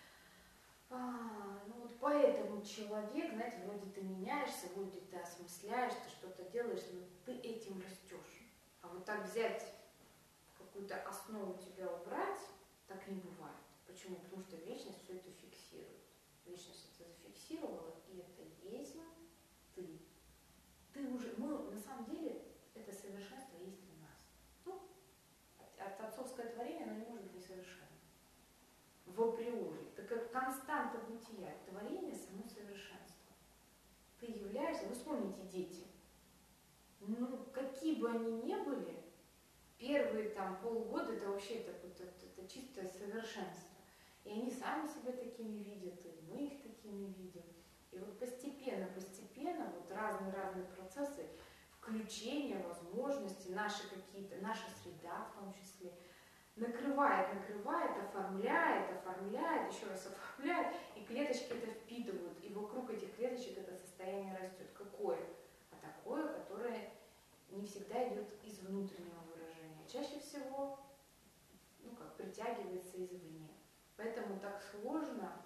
А, ну вот поэтому человек, знаете, вроде ты меняешься, вроде ты осмысляешь, ты что-то делаешь, но ты этим растешь. А вот так взять какую-то основу тебя убрать, так не бывает. Почему? Потому что вечность все это фиксирует. Вечность это зафиксировала, и это есть ты. Ты уже, мы на самом деле, это совершенство есть в нас. Ну, от отцовское творение, оно не может быть несовершенным. В априори. Это как константа бытия. Творение само совершенство. Ты являешься, вы вспомните дети. Ну, какие бы они ни были, первые там полгода это вообще это, это, это чистое совершенство. И они сами себя такими видят, и мы их такими видим. И вот постепенно, постепенно, вот разные-разные процессы, включения, возможности, наши какие-то, наша среда в том числе, накрывает, накрывает, оформляет, оформляет, еще раз оформляет, и клеточки это впитывают, и вокруг этих клеточек это состояние растет. Какое? А такое, которое не всегда идет из внутреннего выражения. Чаще всего, ну как, притягивается извне. Поэтому так сложно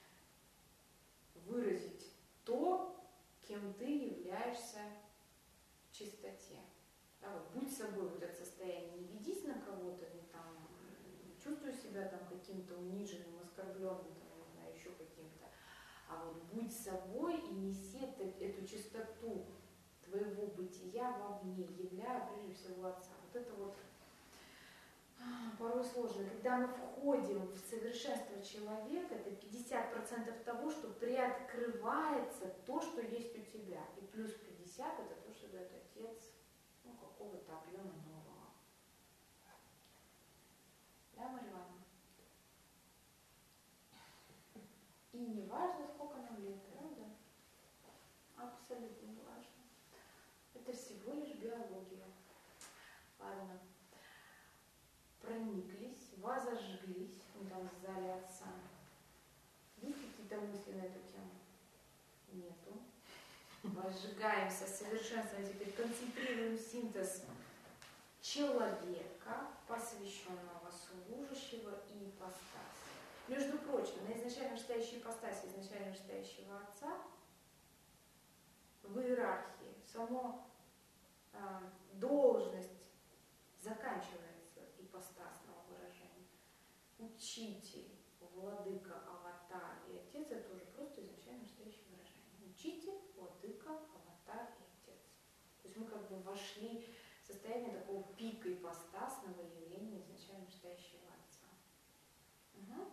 выразить то, кем ты являешься в чистоте. Да, вот, будь собой, вот это состояние, не ведись на кого-то, не там, чувствуй себя там каким-то униженным, оскорбленным, там, не знаю, еще каким-то. А вот будь собой и неси это, эту чистоту твоего бытия вовне, являя прежде всего Отца. Вот это вот порой сложно. Когда мы входим в совершенство человека, это пятьдесят процентов того, что приоткрывается то, что есть у тебя. И плюс пятьдесят процентов это то, что дает Отец, ну, какого-то объема нового. Да, Марья Ивановна? И не важно, сколько нам лет, правда? Абсолютно не важно. Это всего лишь биология. Ладно. Прониклись, возожглись, мы там в зале Отца. Есть какие-то мысли на эту тему? Нету. Возжигаемся, совершенствуем, теперь концентрируем синтез человека, посвященного, служащего и ипостаси. Между прочим, на изначально вышестоящей ипостаси изначально вышестоящего Отца в иерархии само э, должность заканчивается ипостасного выражения. Учитель, владыка, аватар и отец — это тоже просто изначально вышестоящее выражение. Учитель, владыка, аватар и отец. То есть мы как бы вошли в состояние такого пика ипостасного явления изначально вышестоящего Отца. Угу.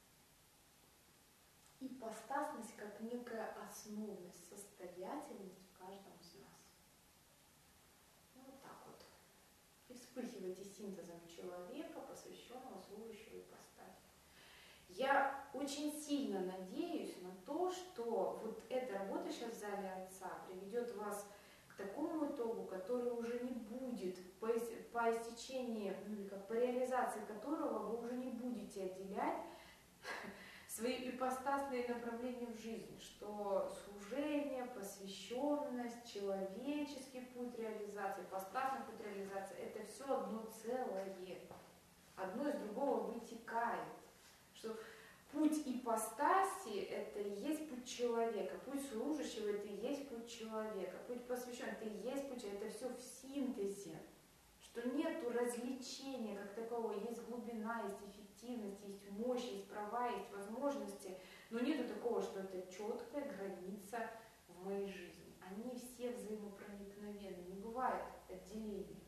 Ипостасность как некая основность, состоятельность в каждом из нас. Ну, вот так вот. И вспыхивайте синтезом человека, посвященного служащего ипостаси. Я очень сильно надеюсь на то, что вот эта работа сейчас в зале Отца приведет вас к такому итогу, который уже не будет, по, по истечении, ну или как по реализации которого вы уже не будете отделять свои ипостасные направления в жизни, что служение, посвященность, человеческий путь реализации, ипостасный путь реализации — это все одно целое. Одно из другого вытекает. Что путь ипостаси — это и есть путь человека, путь служащего — это и есть путь человека, путь посвященного — это и есть путь, это все в синтезе. Что нету развлечения как такового, есть глубина, есть эффективность, есть мощь, есть права, есть возможности, но нету такого, что это четкая граница в моей жизни. Они все взаимопроникновенны, не бывает отделения.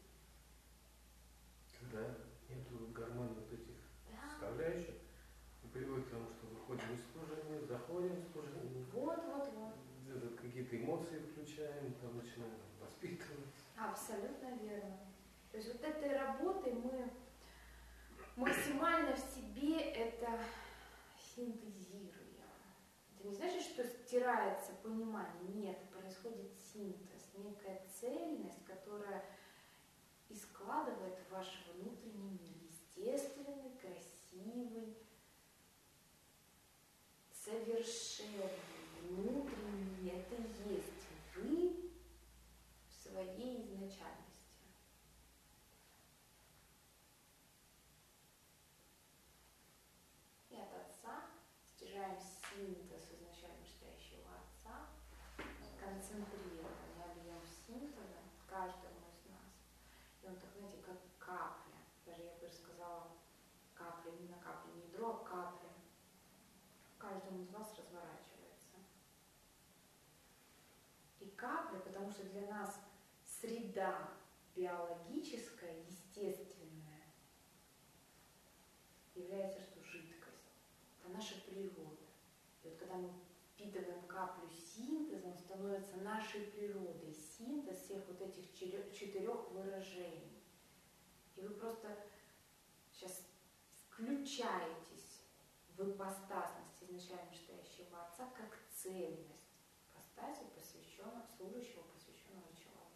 Когда нету гармонии вот этих Да. составляющих, приводит к тому, что выходим из служения, заходим в служение. Вот, вот, вот. Какие-то эмоции включаем, там начинаем воспитывать. Абсолютно верно. То есть вот этой работой мы максимально в себе это синтезируем. Это не значит, что стирается понимание. Нет, происходит синтез, некая цельность, которая и складывает в ваш внутренний мир. Естественный, красивый, совершенный, внутренний. Это и есть вы в своей изначальности. И от Отца стяжаем синтез изначально настоящего Отца, концентрированный объем синтеза каждому из нас. И он так, знаете, как капля. Даже я бы сказала, капля, не на капле, не ядро, а капля. Каждому из вас разворачивается. И капля, потому что для нас среда биологическая, естественная, является что жидкость. Это наша природа. И вот когда мы впитываем каплю синтеза, он становится нашей природой. Синтез всех вот этих четырех выражений. И вы просто сейчас включаетесь в ипостасность изначально настоящего Отца как цельность ипостаси посвященного, служащего, посвященного человека.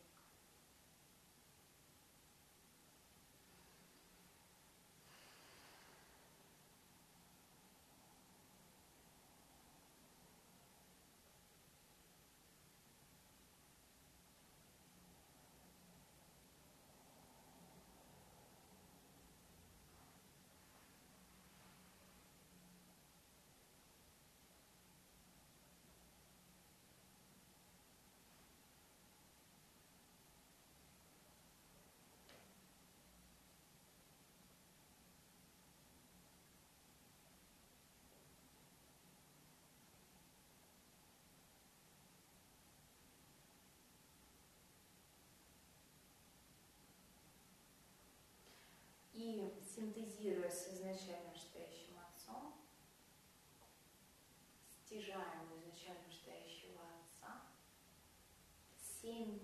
И синтезируя с изначально настоящим Отцом, стяжаем у изначально настоящего Отца семь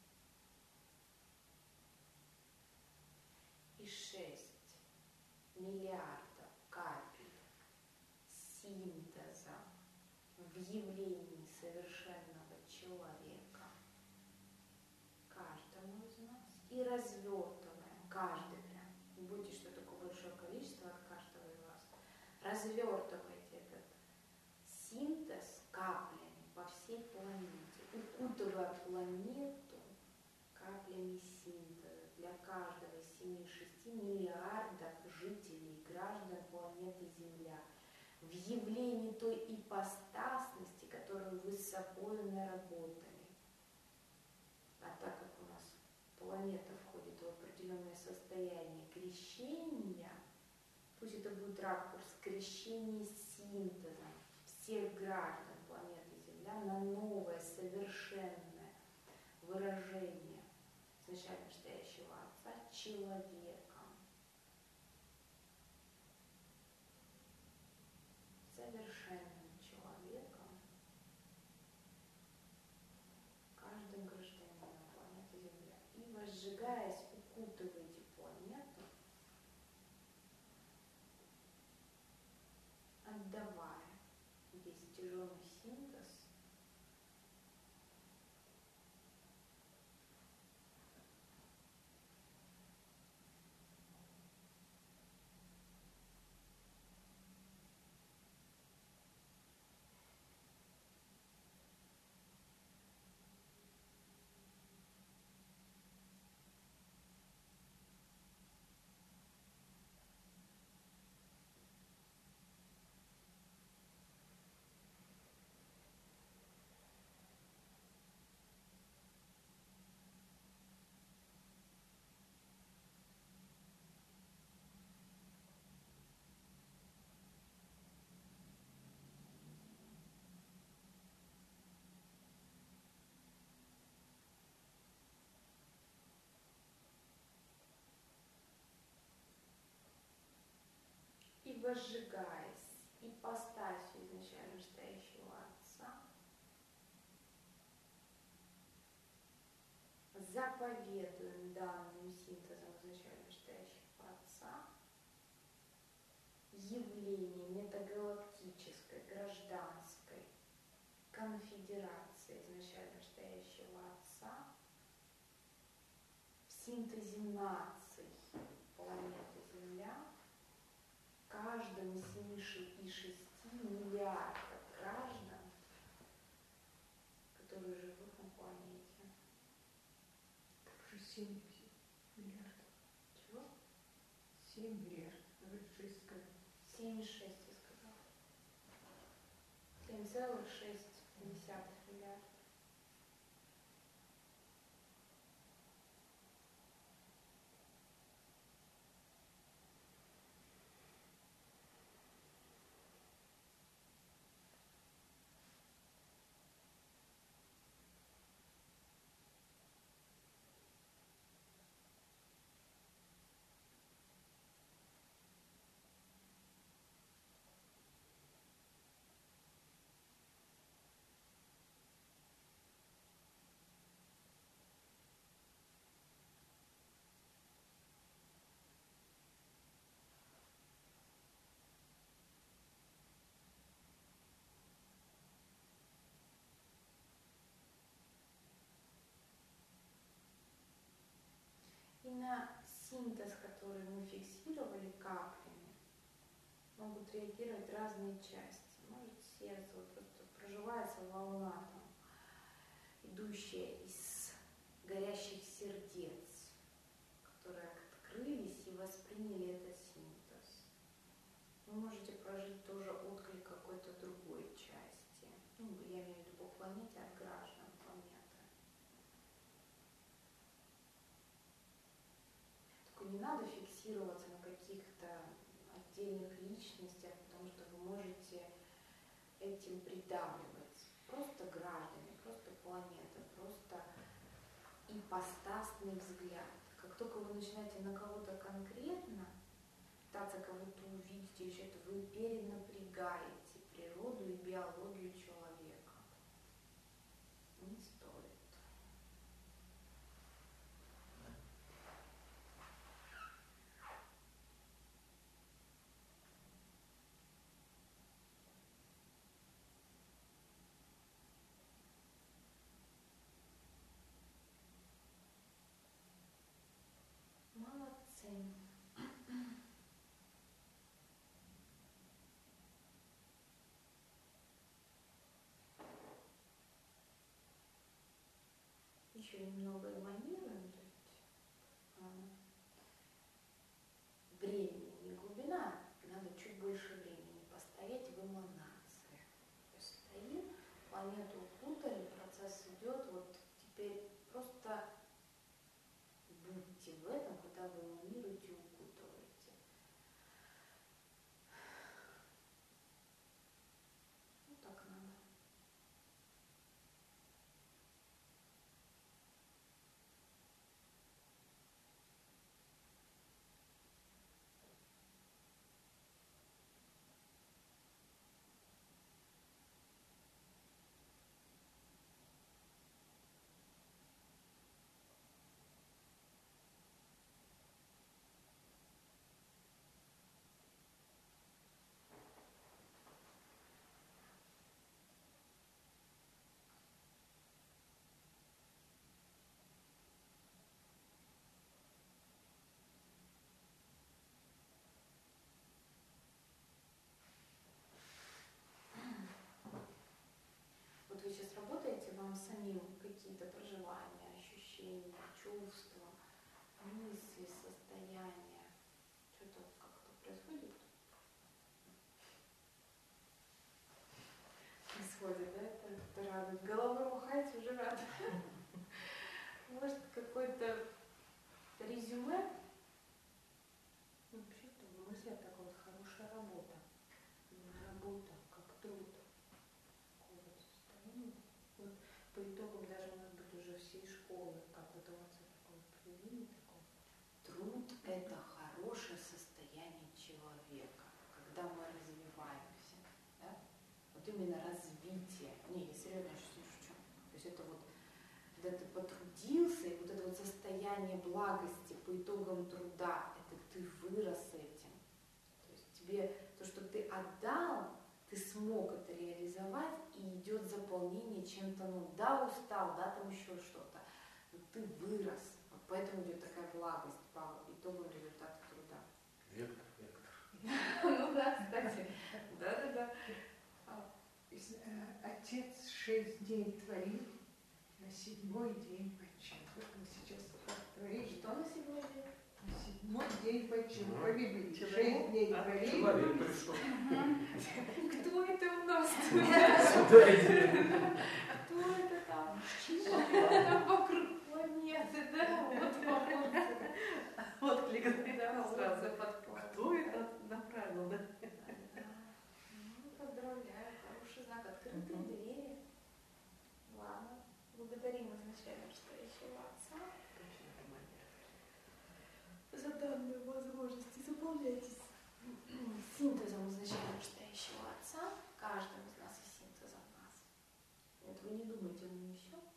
и шесть миллиардов капель синтеза в явлении совершенного человека каждому из нас и развертываем каждый прям. Не будете, что такое большое количество от каждого из вас. Развертывайте этот синтез каплями по всей планете, укутывая планету каплями синтеза для каждого из семи-шести миллиардов жителей, граждан планеты Земля, в явлении той ипостасности, которую вы с собой наработали. А так как у нас планета входит в определенное состояние крещения, пусть это будет ракурс крещения синтеза всех граждан планеты Земля на новое, совершенное выражение изначально настоящего Отца человеком. Совершенным человеком, каждым гражданином планеты Земля. И возжигаясь, укутываете планету, отдавая весь тяжелый синтез и возжигаясь ипостасью изначально настоящего Отца, заповедуем данным синтезом изначально настоящего Отца явление метагалактической, гражданской конфедерации изначально настоящего Отца в синтезе наций планеты Земля каждым из семи и шести миллиардов граждан, которые живут на планете. Уже семь миллиардов. Чего? семь миллиардов. Говорит, шесть сказал. семь и шесть, я сказала. семь целых шесть десятых миллиардов. И на синтез, который мы фиксировали каплями, могут реагировать разные части. Может, сердце вот просто проживается волна, там, идущая из горящих сердец, которые открылись и восприняли этот синтез. Вы можете прожить тоже отклик какой-то другой части. Ну, я имею в виду по планете от граждан планеты. Только не надо фиксироваться на каких-то отдельных личностях, потому что вы можете этим придавливать. Просто граждане, просто планета, просто ипостасный взгляд. Как только вы начинаете на кого-то конкретно пытаться кого-то увидеть или что-то, вы перенапрягаете природу и биологию человека. Не стоит. Молодцы. Еще немного эманируем, то есть а, времени, не глубина, надо чуть больше времени постоять в эманации. То есть стоим, планету укутали, процесс идет, вот теперь просто будьте в этом, когда вы эманируете и укутываете. Ну так надо. Вот вы сейчас работаете, вам самим какие-то проживания, ощущения, чувства, мысли, состояния, что-то как-то происходит? Происходит, да? Это, это радует. Головой махаете, уже рад. Может, какое-то резюме? Вообще-то, на мой взгляд, такая вот хорошая работа. Работа как труд. Такое вот состояние. Вот по итогам даже, может быть, уже всей школы, как вот у вас такое проявление такое. Труд – это хорошее состояние человека, когда мы развиваемся. Да? Вот именно развитие. Не, я серьезно сейчас не шучу. То есть это вот, когда ты потрудился, и вот это вот вот состояние благости по итогам труда, это ты вырос этим. То есть тебе то, что ты отдал, ты смог это реализовать, и идет заполнение чем-то, ну, да, устал, да, там еще что-то, но ты вырос. Вот поэтому идет такая благость по итогам результата труда. Вектор, вектор. Ну да, кстати. Да-да-да. Отец шесть дней творил, на седьмой день почил. Вот мы сейчас творим. Что на седьмой день? На седьмой день почил. По Библии. Человек. Шесть дней А, творил. Человек пришел. Кто это у нас? Сюда иди. Кто это там? Там вокруг планеты, да? Вот вокруг. Вот клик, Да, сразу. сразу подпал. Кто это направил, да? Ну, поздравляю, хороший знак. Открытые двери. Ладно. Благодарим изначально настоящего Отца за данную возможность. Заполняйтесь синтезом изначально настоящего Отца. Каждым из нас и синтезом нас. Вот вы не думайте, ну не все.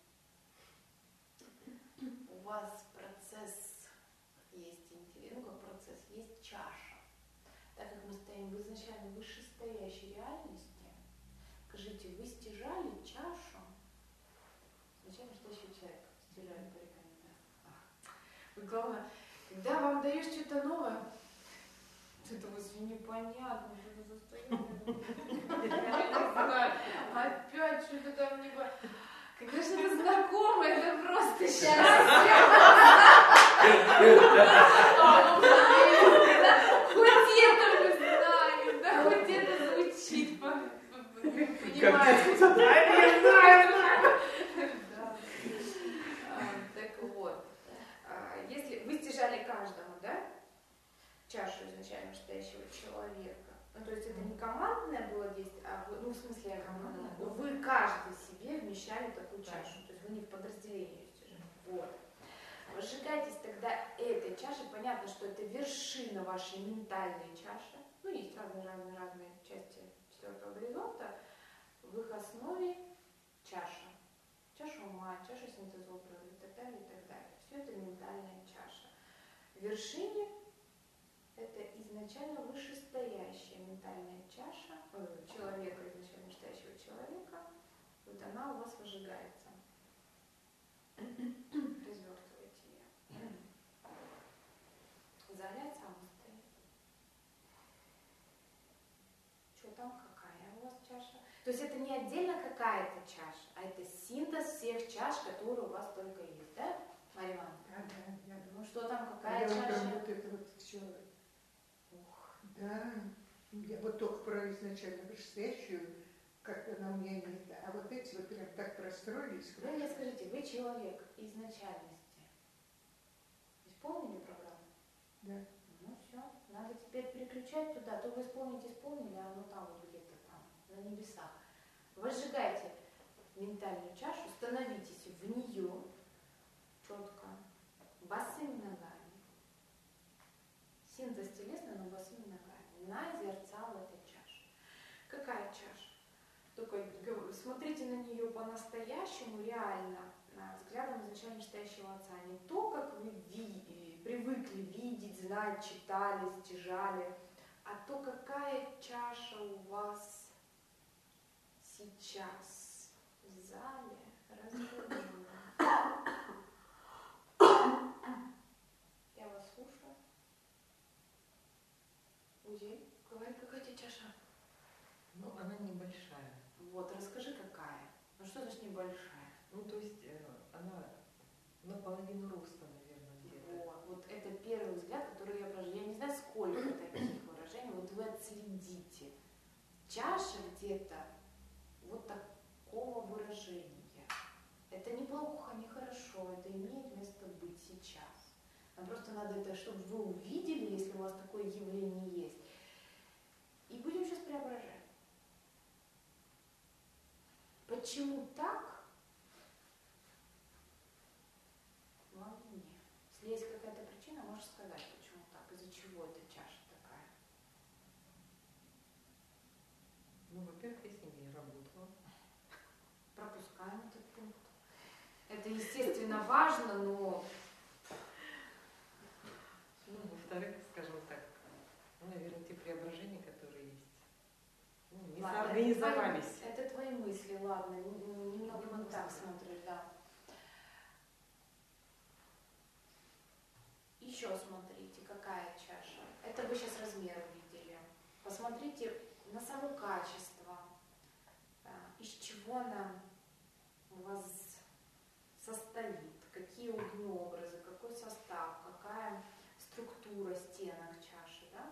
У вас процесс есть интересный, ну как процесс, есть чаша. Так как мы стоим в изначально вышестоящей реальности, скажите, вы стяжали чашу? Изначально настоящий человек стяжали по рекомендации. Вы, главное, когда вам даешь что-то новое, это вот непонятно, что это состояние. Я не знаю, опять что-то там не понятно. Когда что-то знакомое, это просто счастье. Хоть это мы знаем, да, хоть это звучит, понимаете. Так вот, если вы стяжали каждому, да, чашу изначально настоящего человека, ну, то есть это не командное было действие, а вы, ну, в смысле, вы каждый себе вмещали такую чашу, то есть вы не в подразделении стяжали. Вот. Возжигайтесь тогда этой чашей. Понятно, что это вершина вашей ментальной чаши. Ну, есть разные-разные-разные части четвертого горизонта. В их основе чаша. Чаша ума, чаша синтеза образа и так далее, и так далее. Все это ментальная чаша. В вершине это изначально вышестоящая ментальная чаша э, человека, изначально настоящего человека. Вот она у вас выжигается. Развертывайте ее. Залять самостоятельно. Что там, какая у вас чаша? То есть это не отдельно какая-то чаша, а это синтез всех чаш, которые у вас только есть, да, Мария Ивановна? Да, да, я Ну думаю, что там, какая я чаша? прям вот это вот все. Да, я вот только про изначально вышестоящую, как она у меня нет. А вот эти вот прям так простроились. Вы мне скажите, вы человек изначальности. Исполнили программу? Да. Ну все, надо теперь переключать туда. То вы исполните, исполнили, а оно там вот где-то там, на небесах. Возжигайте ментальную чашу, становитесь в нее четко, босыми ногами. Синтез телесный, но босыми ногами. На зерцало этой чаши. Какая чаша? Только смотрите на нее по-настоящему, реально, взглядом изначально настоящего Отца. Не то, как вы ви- привыкли видеть, знать, читали, стяжали, а то, какая чаша у вас сейчас в зале развернута. Я вас слушаю. Узель, говори, какая у тебя чаша? Ну, она небольшая. Вот, расскажи, какая. Ну что значит небольшая? Ну, то есть э, она наполовину роста, наверное, где-то. Вот, вот это первый взгляд, который я прожила. Я не знаю, сколько таких выражений. Вот вы отследите. Чаша где-то вот такого выражения. Это неплохо, не хорошо. Это имеет место быть сейчас. Нам просто надо это, чтобы вы увидели, если у вас такое явление есть. И будем сейчас преображать. Почему так? Вам виднее. Если есть какая-то причина, можешь сказать, почему так, из-за чего эта чаша такая. Ну, во-первых, я с ними не работала. Пропускаем этот пункт. Это, естественно, важно, но преображения, которые есть. Ну, не Ладно, соорганизовались. Это твои, это твои мысли, ладно, н- немного не так смотришь, да. Еще смотрите, какая чаша. Это вы сейчас размер увидели. Посмотрите на само качество, а, из чего она у вас состоит, какие углеобразы, какой состав, какая структура стенок чаши, да?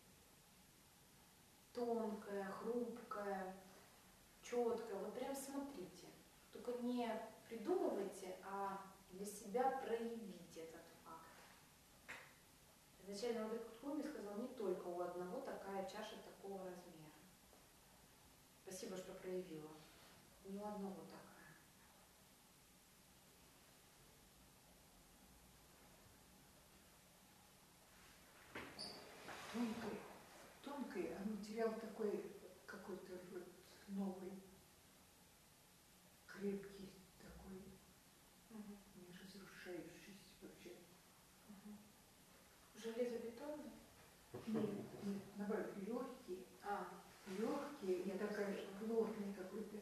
Тонкая, хрупкая, четкая. Вот прям смотрите. Только не придумывайте, а для себя проявите этот факт. Изначально вот этот Куми сказал, не только у одного такая чаша такого размера. Спасибо, что проявила. Ни у одного такая. Тонкой, тонкой, а материал такой какой-то вот новый, крепкий такой, Угу. не разрушающийся вообще. Угу. Железобетонный? Нет, нет, наоборот, легкий, А, легкий, и такая же плотный какой-то.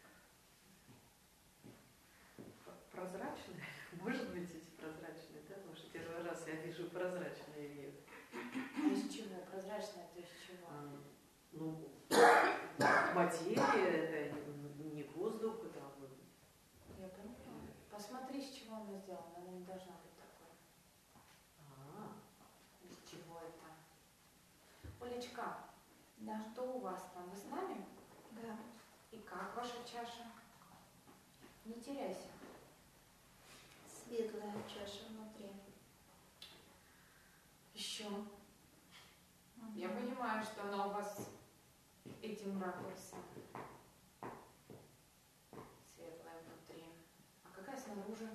Прозрачные? Может быть, эти прозрачные, да? Потому что первый раз я вижу прозрачные рельефы. а из чего? Прозрачное это из чего? А, ну, материя, это не воздух, это вот. Я понимаю. Посмотри, из чего она сделана. Она не должна быть такой. А, Из чего это? Олечка, да. Что у вас там? Вы с нами? Да. И как ваша чаша? Не теряйся. Светлая чаша внутри. Еще. Я понимаю, что она у вас этим ракурсом. Светлая внутри. А какая снаружи?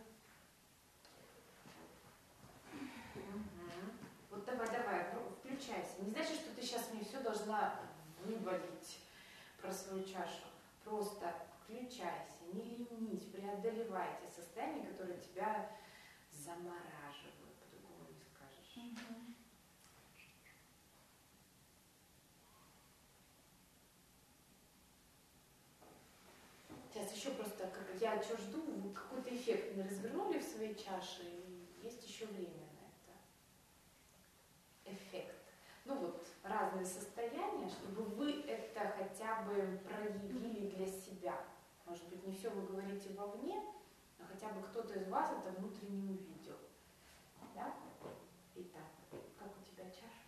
Угу. Вот давай, давай, включайся. Не значит, что ты сейчас мне все должна вывалить про свою чашу. Просто включайся, не ленись, преодолевай те состояния, которые тебя замораживают. По-другому не скажешь. Угу. Сейчас еще просто, как я что жду, вы какой-то эффект не развернули в своей чаше, и есть еще время на это. Эффект. Ну вот, разные состояния, чтобы вы это хотя бы проявили для себя. Может быть, не все вы говорите вовне, но хотя бы кто-то из вас это внутренне увидел. Да? Итак, как у тебя чаша?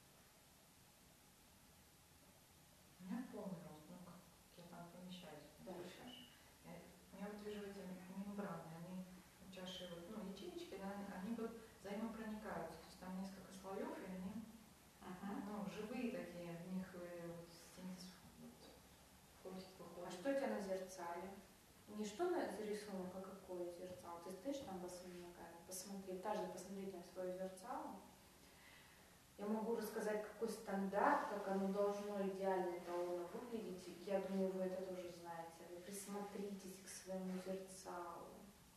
У меня полный рост, ну как я там помещаюсь. Дальше. У меня вот вижу эти мембраны, они чаши, вот, ну, ячеечки, да, они, они вот взаимопроникаются. То есть там несколько слоев, и они Ага. ну, живые такие, в них э, вот, синтез вот, входит, выходит. А что у тебя на зерцале? Не что на рисунок, а какое зерцало? Ты стоишь там босыми ногами? Посмотри, каждый посмотрите на свое зерцало. Я могу рассказать, какой стандарт, как оно должно идеально эталонно выглядеть. Я думаю, вы это тоже знаете. Вы присмотритесь к своему зерцалу.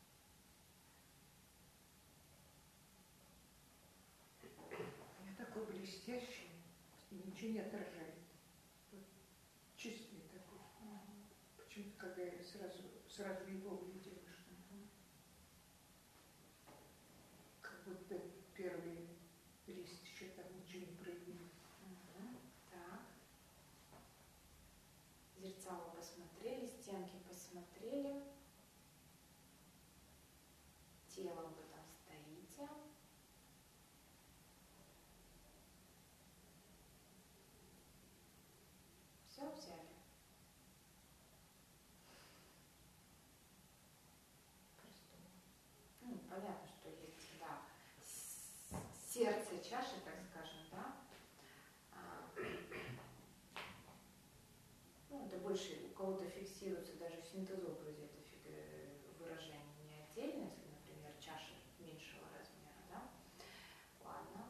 Я такой блестящий и ничего не отражает. Вот чистый такой. Почему-то, когда я сразу, сразу его увидела, что как будто первый лист еще там ничего не проявил. Угу. Так. Зерцало посмотрели, стенки посмотрели. Телом вы там стоите. Все взяли? Ну, понятно, что есть, да, с- сердце чаши, так скажем, да. А, ну, это больше у кого-то фиксируется даже в синтезобразе это фиг- э, выражение не отдельно, если, например, чаша меньшего размера, да. Ладно.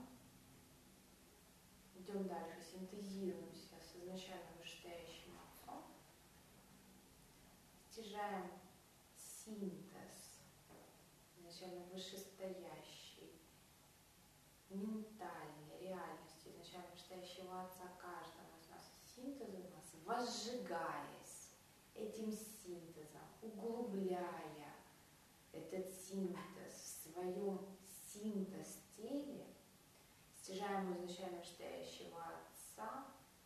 Идем дальше, синтезируемся с изначально вышестоящим отцом. Стяжаем синтез, изначально вышестоящий, ментальной реальности, изначально изначально настоящего Отца каждому из нас, синтез у нас, возжигаясь этим синтезом, углубляя этот синтез в своем синтез-теле, стяжаем у изначально настоящего Отца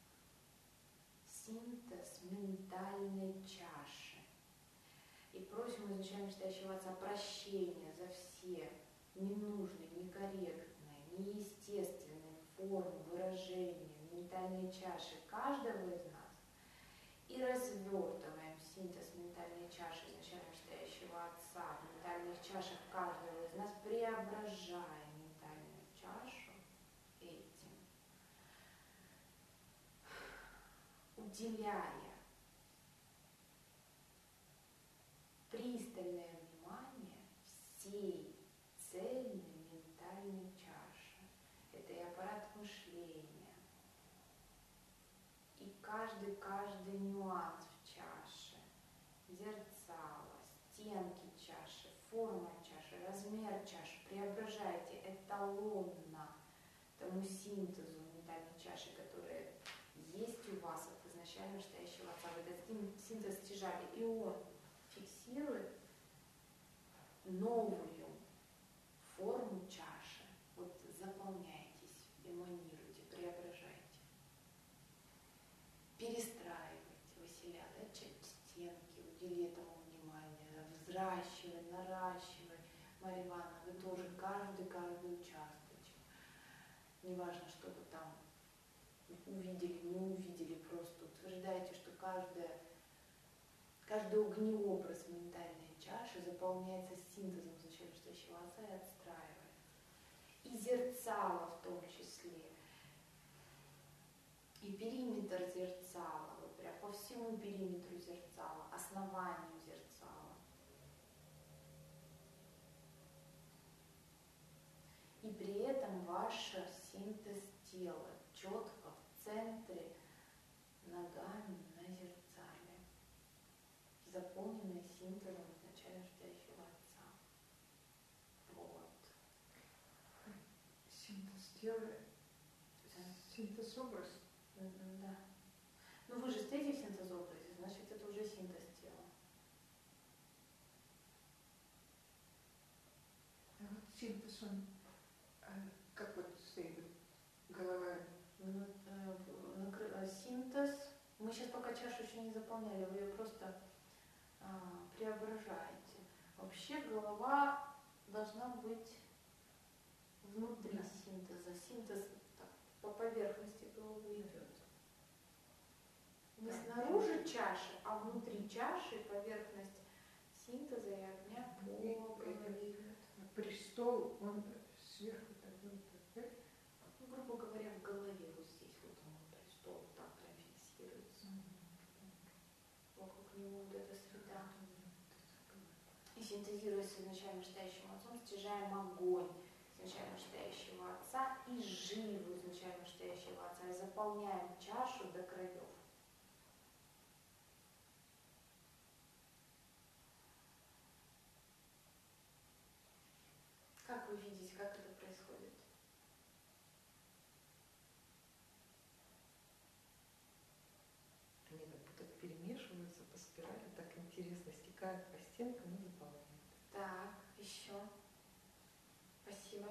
синтез ментальной чаши. И просим у изначально настоящего Отца прощения за все ненужные, некорректные, неестественные формы выражения ментальной чаши каждого из нас и развертываем синтез ментальной чаши изначально настоящего Отца в ментальных чашах каждого из нас, преображая ментальную чашу этим, уделяя пристальное внимание всей цельной ментальной чаши. Это и аппарат мышления, и каждый-каждый нюанс в чаше, зерцало, стенки чаши, форма чаши, размер чаши. Преображайте эталонно тому синтезу ментальной чаши, которая есть у вас от изначально настоящего Отца. Вы этот синтез стяжали, и он фиксирует новую форму чаши. Вот заполняйтесь, эманируйте, преображайте. Перестраивайте, Василя, да, стенки, удели этому внимание, взращивай, наращивай. Марья Ивановна, вы тоже каждый-каждый участочек. Неважно, что вы там увидели, не увидели, просто утверждайте, что каждая Каждый огнеобраз ментальной чаши заполняется синтезом изначально настоящего Отца и отстраивается. И зерцало в том числе. И периметр зерцала, вот прям по всему периметру зерцала, основанию зерцала. И при этом ваш синтез тела четко в центре, ногами на зерцале, заполненное синтезом изначально настоящего Отца. Вот. Синтез тела, синтез образа. Да. Ну вы же стоите в синтез-образе, значит это уже синтез тела. А вот синтез, он как вот стоит голова? Ну, э, накры- синтез. Мы сейчас пока чашу еще не заполняли, вы ее просто а, преображаете. Вообще голова должна быть внутри Да. синтеза. Синтез так, по поверхности головы идет. Не Да. снаружи чаши, а внутри чаши поверхность синтеза и огня по И голове идет. Престол, он сверху такой, да? Ну, грубо говоря, в голове вот здесь вот он престол так прям фиксируется. Вокруг него вот эта среда. И синтезируясь с изначально настоящим Отцом, стяжаем огонь изначально настоящего Отца и живу изначально настоящего Отца, и заполняем чашу до краев. Как вы видите, как это происходит? Они как будто перемешиваются по спирали, так интересно стекают по стенкам и заполняют. Так, еще. Спасибо.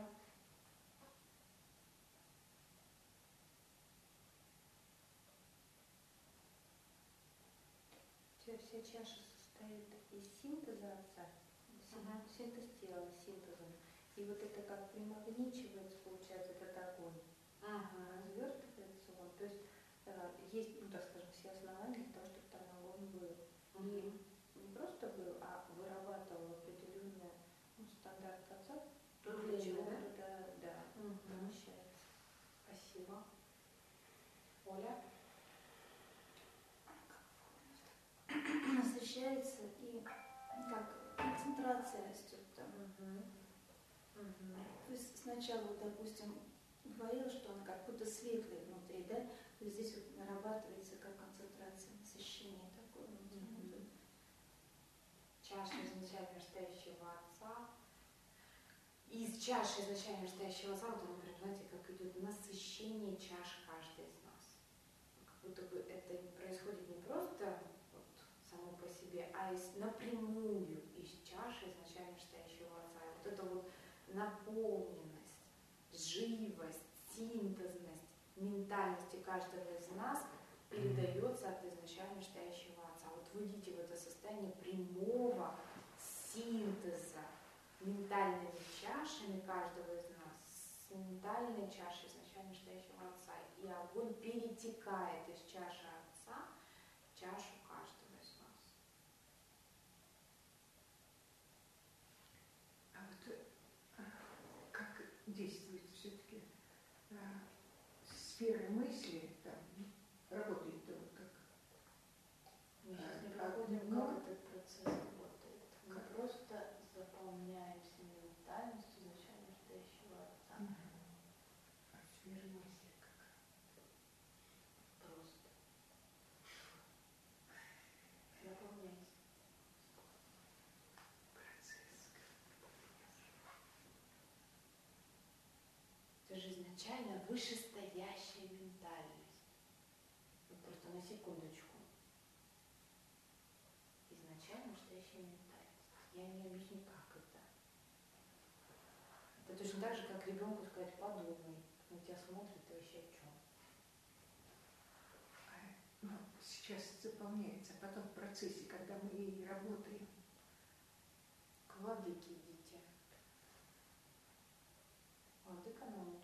У тебя вся чаша состоит из синтеза Отца, Ага. синтез тела, синтезом. И вот это как примагничивается, получается, этот огонь. Ага. Развертывается он. То есть э, есть, ну так скажем, все основания для того, чтобы там огонь был. И не просто был, а вырабатывал определенный ну, стандарт Отца. Тоже для лечил, него да? туда, да, Мгм. помещается. Спасибо. Оля? Насыщается и как концентрация растет там. Угу. Угу. То есть сначала, вот, допустим, говорила, что он как будто светлый внутри, да? То есть здесь вот нарабатывается как концентрация, насыщение такое внутри. Чаша изначально настоящего Отца из чаши изначально стоящего отца, вот оно прям, знаете, как идет насыщение чаш каждой из нас. Как будто бы это происходит не просто вот само по себе, а из, напрямую из чаши изначально стоящего отца. И вот эта вот наполненность, живость, синтезность ментальности каждого из нас передается от изначально стоящего отца. Вот войдите в это состояние прямого синтеза ментальными чашами каждого из нас, с ментальной чашей изначально стоящего отца. И огонь перетекает из чаши отца в чашу каждого из нас. А вот а, как действует все-таки а, сфера мысли, там, работает-то вот как? Мы А, сейчас не а, проходим, ну, как этот процесс работает. Мы как? просто заполняемся ментальностью изначально стоящего отца. А сфера мысли как? Просто. Заполняйся. Процесс. Это же изначально вышестоящая ментальность. Вот просто на секундочку. Изначально вышестоящая ментальность. Я не объясню, как это. Это точно так же, как ребенку сказать, подумай. На тебя смотрит, ты вообще о чем? А, ну, сейчас заполняется, а потом в процессе, когда мы ей работаем. К владыке идите. Владыка научит.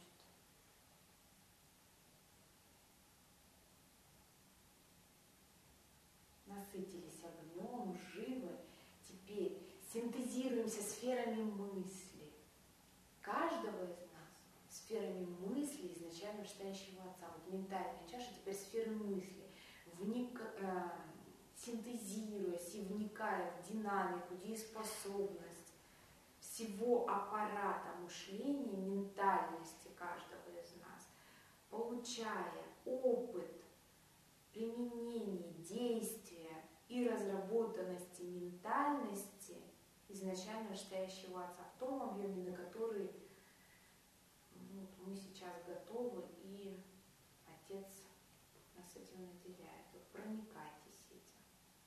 Насытились огнем, живы. Теперь синтезируемся сферами мысли. Каждого из нас сферами мысли изначально стоящего отца. Вот ментальная чаша, теперь сферы мысли. Вник, э, синтезируясь и вникая в динамику, дееспособность всего аппарата мышления, ментальности каждого из нас, получая опыт применения, действия и разработанности ментальности изначально стоящего отца в том объеме, на который ну, мы сейчас готовы, и Отец нас этим наделяет. Вот проникайтесь этим.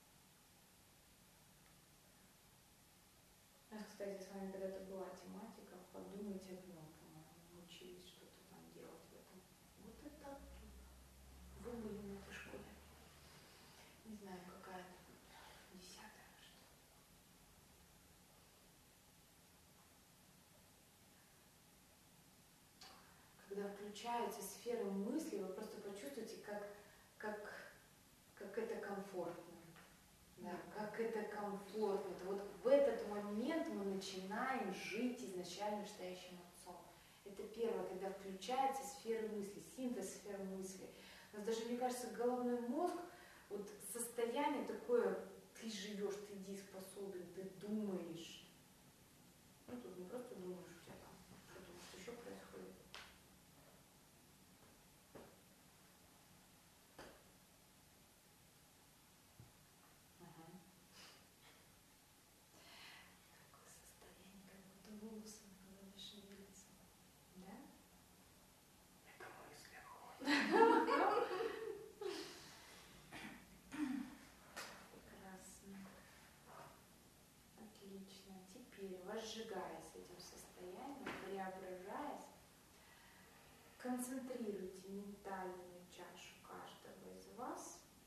У нас, кстати, с вами когда-то была тематика «Подумать огнем», по-моему, мы учились что-то там делать в этом. Вот это оттуда. Вы были на этой школе. Не знаю, какая-то десятая, что ли. Когда включаются сферы мысли, вы просто почувствуете, как, как, как это комфортно. Да, как это комфортно. Это вот в этот момент мы начинаем жить изначально стоящим отцом. Это первое, когда включается сфера мысли, синтез сфер мысли. У нас даже, мне кажется, головной мозг, вот состояние такое, ты живешь, ты дееспособен, ты думаешь. Ну, тут не просто думаешь, у тебя там что-то может еще происходит. Ага. Такое состояние, как будто волосы на голове шевелятся. Да? Это мысли. Прекрасно. Отлично. Теперь, возжигаясь этим состоянием, преображаясь, концентрируйте ментальную чашу каждого из вас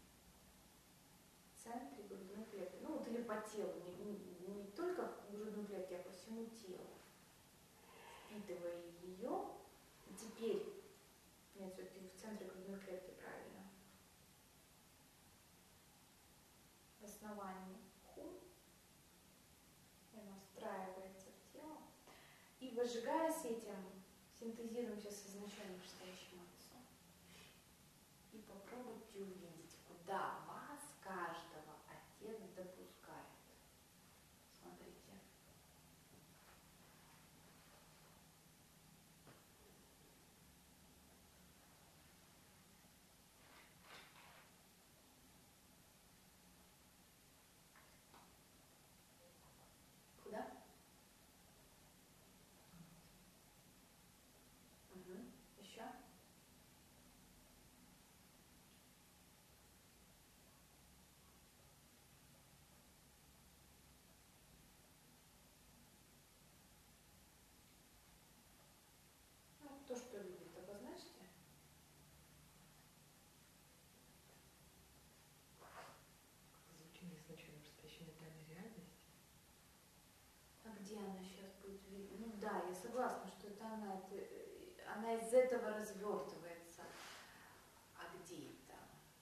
в центре грудной клетки. Ну вот или по телу, не, не, не только в грудной клетке, а по всему телу. Впитывая ее. И теперь, нет, все-таки в центре грудной клетки, правильно. В основании хум. И она встраивается в тело. И возжигаясь этим, синтезируемся с изначально стоящим отцом. И попробуйте увидеть, куда вас, каждого, Отец допускает. Смотрите. Куда? согласна, что это она, это, э, она из этого развертывается. А где это?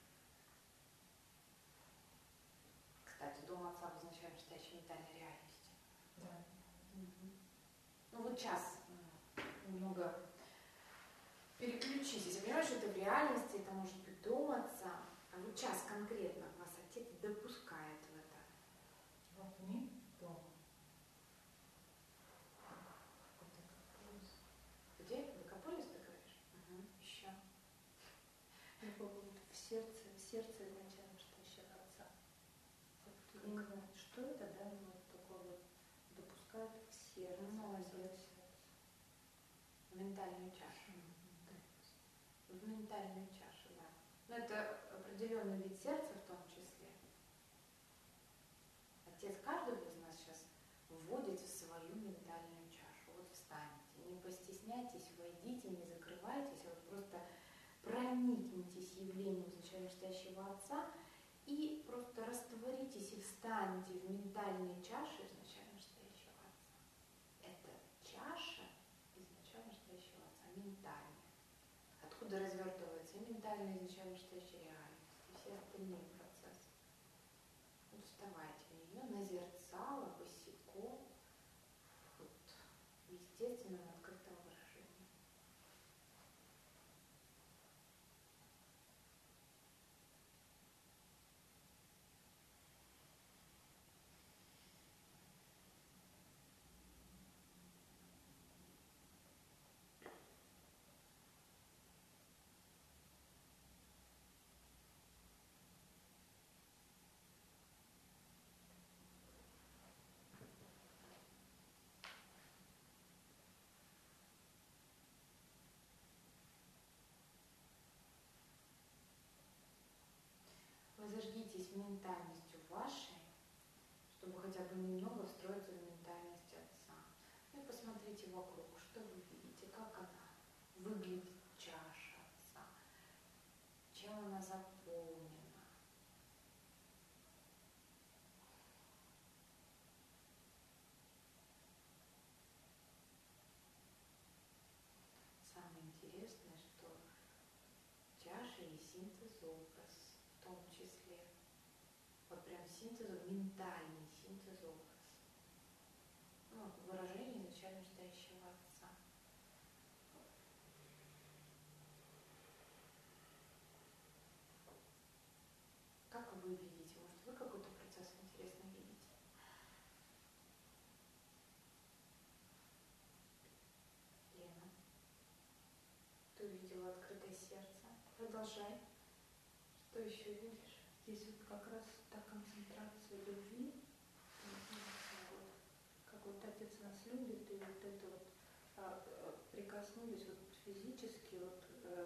Кстати, дом отца обозначает настоящей ментальной реальности. Да. Мгм. Ну вот сейчас немного переключитесь. Я понимаю, что это в реальности, это может быть дом отца, а вот сейчас конкретно вас отец допускает в это. Вот не дома. Где? Выкополис, ты говоришь? Угу. Еще. Ну, как вот в сердце, в сердце изначально настоящего отца. Вот именно что это, да, ну, вот такое вот допускают в сердце. Ну, молодец. в сердце. Ментальную чашу. Да. В ментальную чашу, да. Но это определенный вид сердца в том числе. Отец каждого из нас сейчас вводит в свою ментальную чашу. Вот встаньте, не постесняйтесь, войдите, не закрывайтесь, а вот просто проникнитесь явлением изначально настоящего отца и просто растворитесь и встаньте в ментальной чаше изначально настоящего отца. Это чаша изначально настоящего отца, ментальная. Откуда развертывается и ментальная изначально настоящая реальность, и все остальные процессы. Вот вставайте в нее, назерцало, босиком, вот, в естественном открытом выражении. Вы зажгитесь ментальностью вашей, чтобы хотя бы немного встроиться в ментальность отца. Ну и посмотрите вокруг, что вы видите, как она выглядит, чаша отца, чем она заполнена. Самое интересное, что чаша и синтез-образ в том числе. Вот прям синтез, ментальный синтез-образ. Ну, выражение изначально настоящего отца. Как вы видите? Может, вы какой-то процесс интересный видите? Лена, ты увидела открытое сердце. Продолжай. Что еще видишь? Здесь вот как раз та концентрация любви, вот, как вот отец нас любит, и вот это вот а, а, прикоснулись вот физически вот э,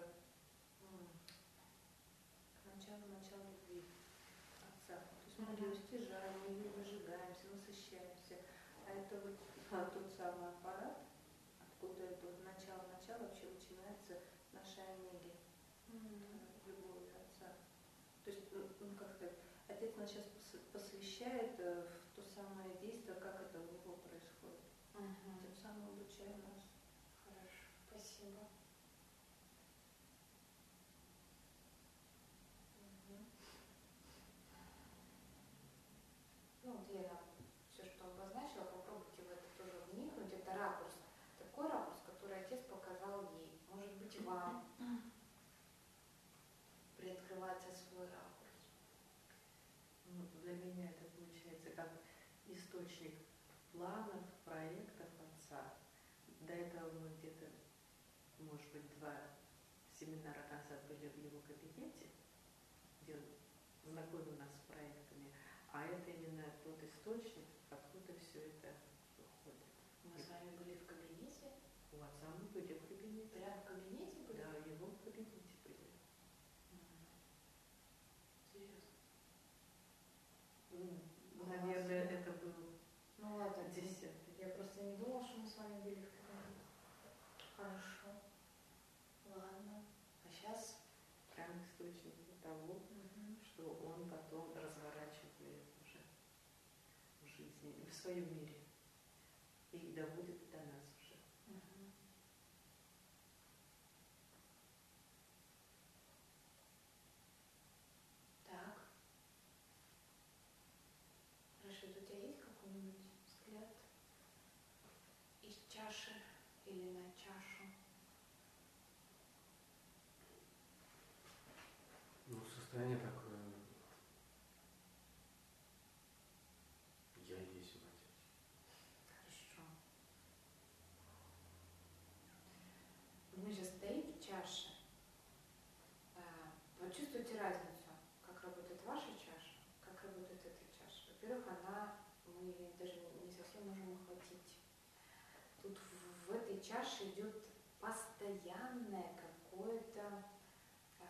к началу начала любви отца. То есть мы ее стяжаем, мы ее выжигаемся, насыщаемся. А это вот а, тот самый аппарат, откуда это вот начало-начало вообще начинается наша энергия, mm-hmm. любовь отца. То есть, ну, как сказать, отец нас сейчас посвящает в то самое действие, как это у него происходит. Угу. Тем самым обучая нас. Хорошо, спасибо. Угу. Ну, вот Лена, все, что обозначила, попробуйте в это тоже вникнуть. Это ракурс, такой ракурс, который отец показал ей. Может быть, вам приоткрывается свой ракурс. Ну, для меня это получается как источник планов, проектов отца. До этого мы где-то, может быть, два семинара назад были в его кабинете, где он знакомил нас с проектами, а это именно тот источник, откуда все это выходит. Мы с вами были в кабинете? У отца мы были в кабинете. Прямо в кабинете были? Да, в его кабинете были. Серьезно? Ну, наверное, это был Ну ладно, десятый. Я просто не думала, что мы с вами были в кабинете. Хорошо. Ладно. А сейчас? Прям источник того, Угу. что он потом разворачивает уже в жизни, в своем мире. И доводит до нас уже. или на чашу? Ну, состояние такое. Я есть в отец. Хорошо. Мы же стоим в чаше. Вот чувствуете разницу, как работает ваша чаша, как работает эта чаша? Во-первых, она, мы даже не совсем можем охватить. Тут в, в этой чаше идет постоянное какое-то э,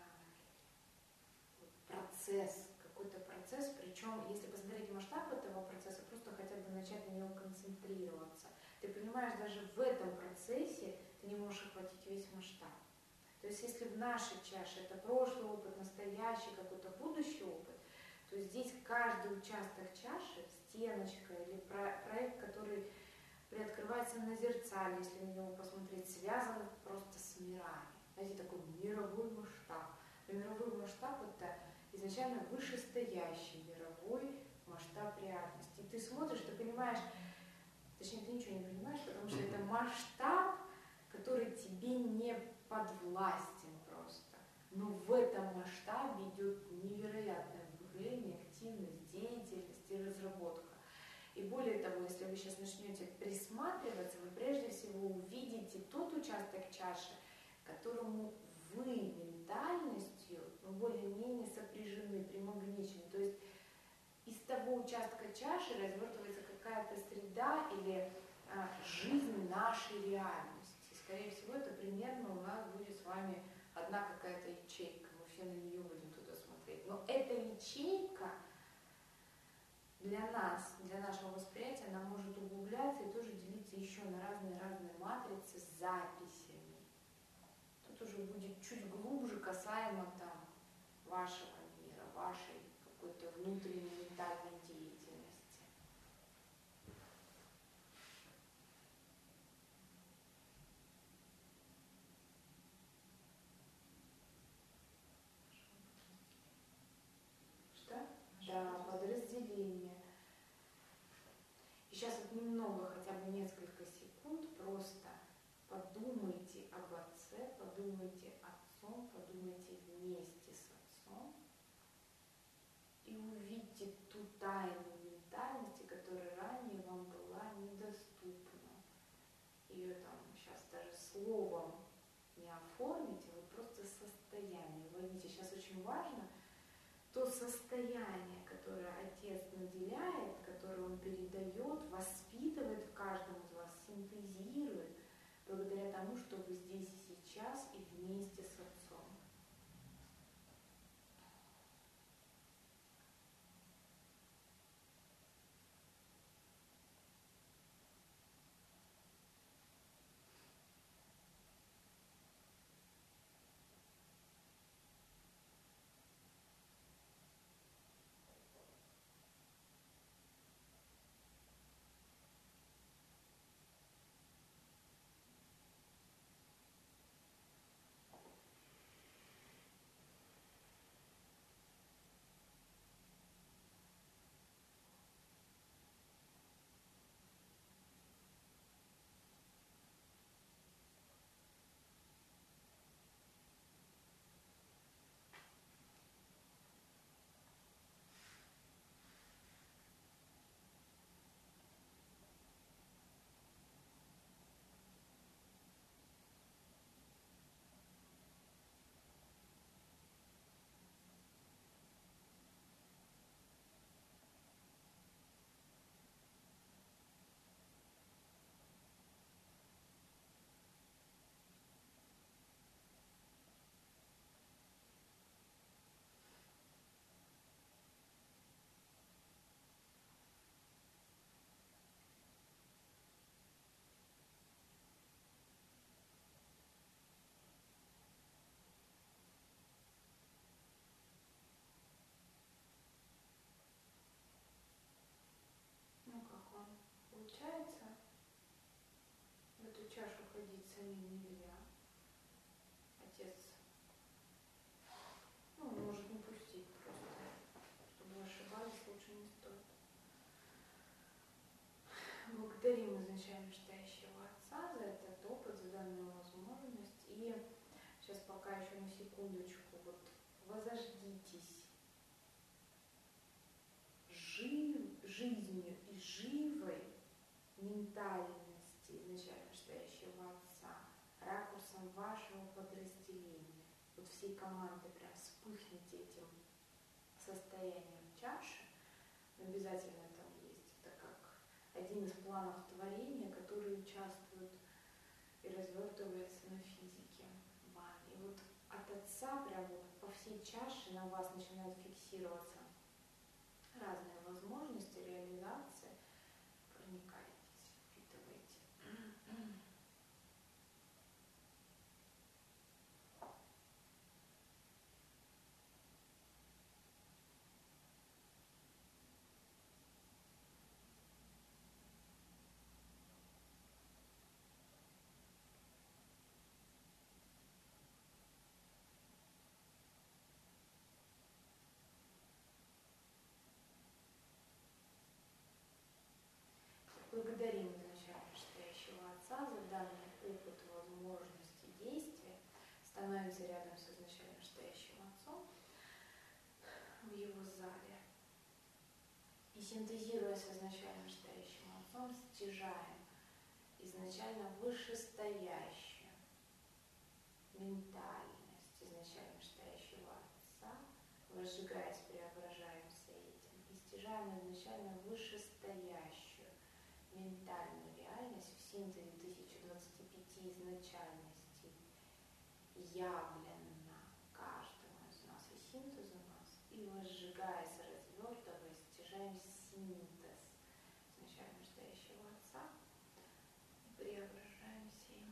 процесс, какой-то процесс, причем, если посмотреть масштаб этого процесса, просто хотя бы начать на него концентрироваться, ты понимаешь, даже в этом процессе ты не можешь охватить весь масштаб. То есть, если в нашей чаше это прошлый опыт, настоящий, какой-то будущий опыт, то здесь каждый участок чаши, стеночка или про- проект, который приоткрывается на зерцале, если на него посмотреть, связан просто с мирами. Знаете, такой мировой масштаб. Но мировой масштаб – это изначально вышестоящий мировой масштаб реальности. И ты смотришь, ты понимаешь, точнее, ты ничего не понимаешь, потому что это масштаб, который тебе не подвластен просто. Но в этом масштабе идет невероятное бурление, активность, деятельность и разработка. И более того, если вы сейчас начнете присматриваться, вы прежде всего увидите тот участок чаши, которому вы ментальностью ну, более-менее сопряжены, примагничены. То есть из того участка чаши развертывается какая-то среда или а, жизнь нашей реальности. Скорее всего, это примерно у нас будет с вами одна какая-то ячейка. Мы все на нее будем туда смотреть. Но эта ячейка для нас, для нашего восприятия, она может углубляться и тоже делиться еще на разные-разные матрицы с записями. Тут уже будет чуть глубже касаемо там вашего мира, вашей какой-то внутренней ментальной деятельности. Да, подразделение. И сейчас вот немного, хотя бы несколько секунд, просто подумайте об отце, подумайте отцом, подумайте вместе с отцом и увидьте ту тайну ментальности, которая ранее вам была недоступна. Ее там сейчас даже словом не оформите, вот просто состояние. Поймите, сейчас очень важно то состояние, которое отец наделяет, которое он передает, воспитывает в каждом из вас, синтезирует, благодаря тому, что вы здесь и сейчас и вместе с отцом. Ну как вам? Получается? В эту чашу ходить самим нельзя. Отец, ну, может не пустить просто, чтобы ошибались, лучше не стоит. Благодарим изначально читающего отца за этот опыт, пока еще на секундочку, вот возожгитесь жив, жизнью и живой ментальности изначально настоящего Отца, ракурсом вашего подразделения. Вот всей команды прям вспыхните этим состоянием чаши, обязательно там есть. Это как один из планов творения, который участвует и развертывается на физике вами. И вот от Отца прям вот по всей чаше на вас начинают фиксироваться разные возможности реализации. Проникайтесь, впитывайте. Благодарим изначально настоящего Отца за данный опыт, возможности действия. Становимся рядом с изначально настоящим Отцом в его зале. И синтезируя с изначально настоящим Отцом, стяжаем изначально вышестоящую ментальность изначально настоящего Отца, возжигаясь, преображаемся этим, и стяжаем изначально вышестоящую ментальную реальность в синтезе тысячи двадцати пяти изначальностей, явленно каждому из нас и синтез у нас, и возжигаясь, развертываясь, стяжаем синтез изначально настоящего Отца и преображаемся им.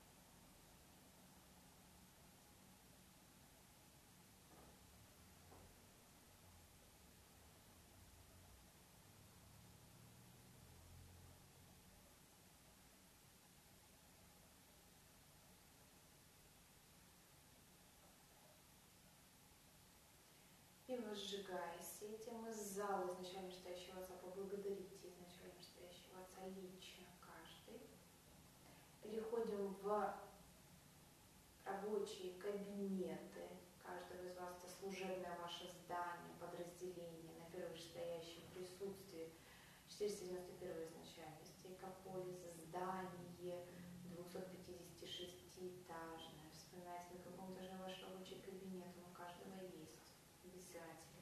И возжигаясь этим из зала изначально настоящего Отца, поблагодарите изначально настоящего Отца лично каждый. Переходим в рабочие кабинеты каждого из вас. Это служебное ваше здание, подразделение на первостоящем присутствии. четыреста девяносто первая изначальности, Экополис, здание двухсотпятидесятишестиэтажное. Вспоминайте, на каком этаже ваш рабочий кабинет, он у каждого есть. Обязательно.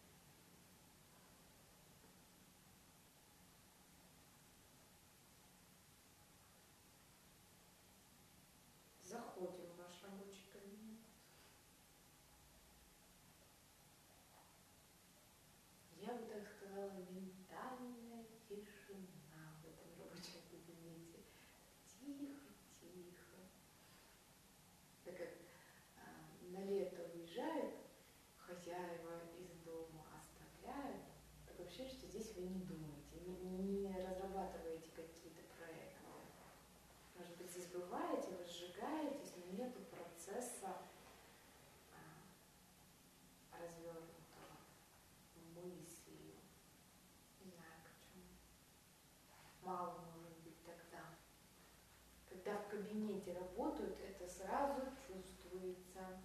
Заходим в ваш рабочий кабинет. Я бы так сказала, ментальная тишина в этом рабочем кабинете. Тихо-тихо. Так как а, на лето уезжают хозяева из дома, оставляют, такое ощущение, что здесь вы не думаете, не, не разрабатываете какие-то проекты. Может быть, здесь бываете, вы сжигаетесь, но нету процесса а, развернутого мыслью. Не знаю почему. Мало может быть тогда. Когда в кабинете работают, это сразу чувствуется.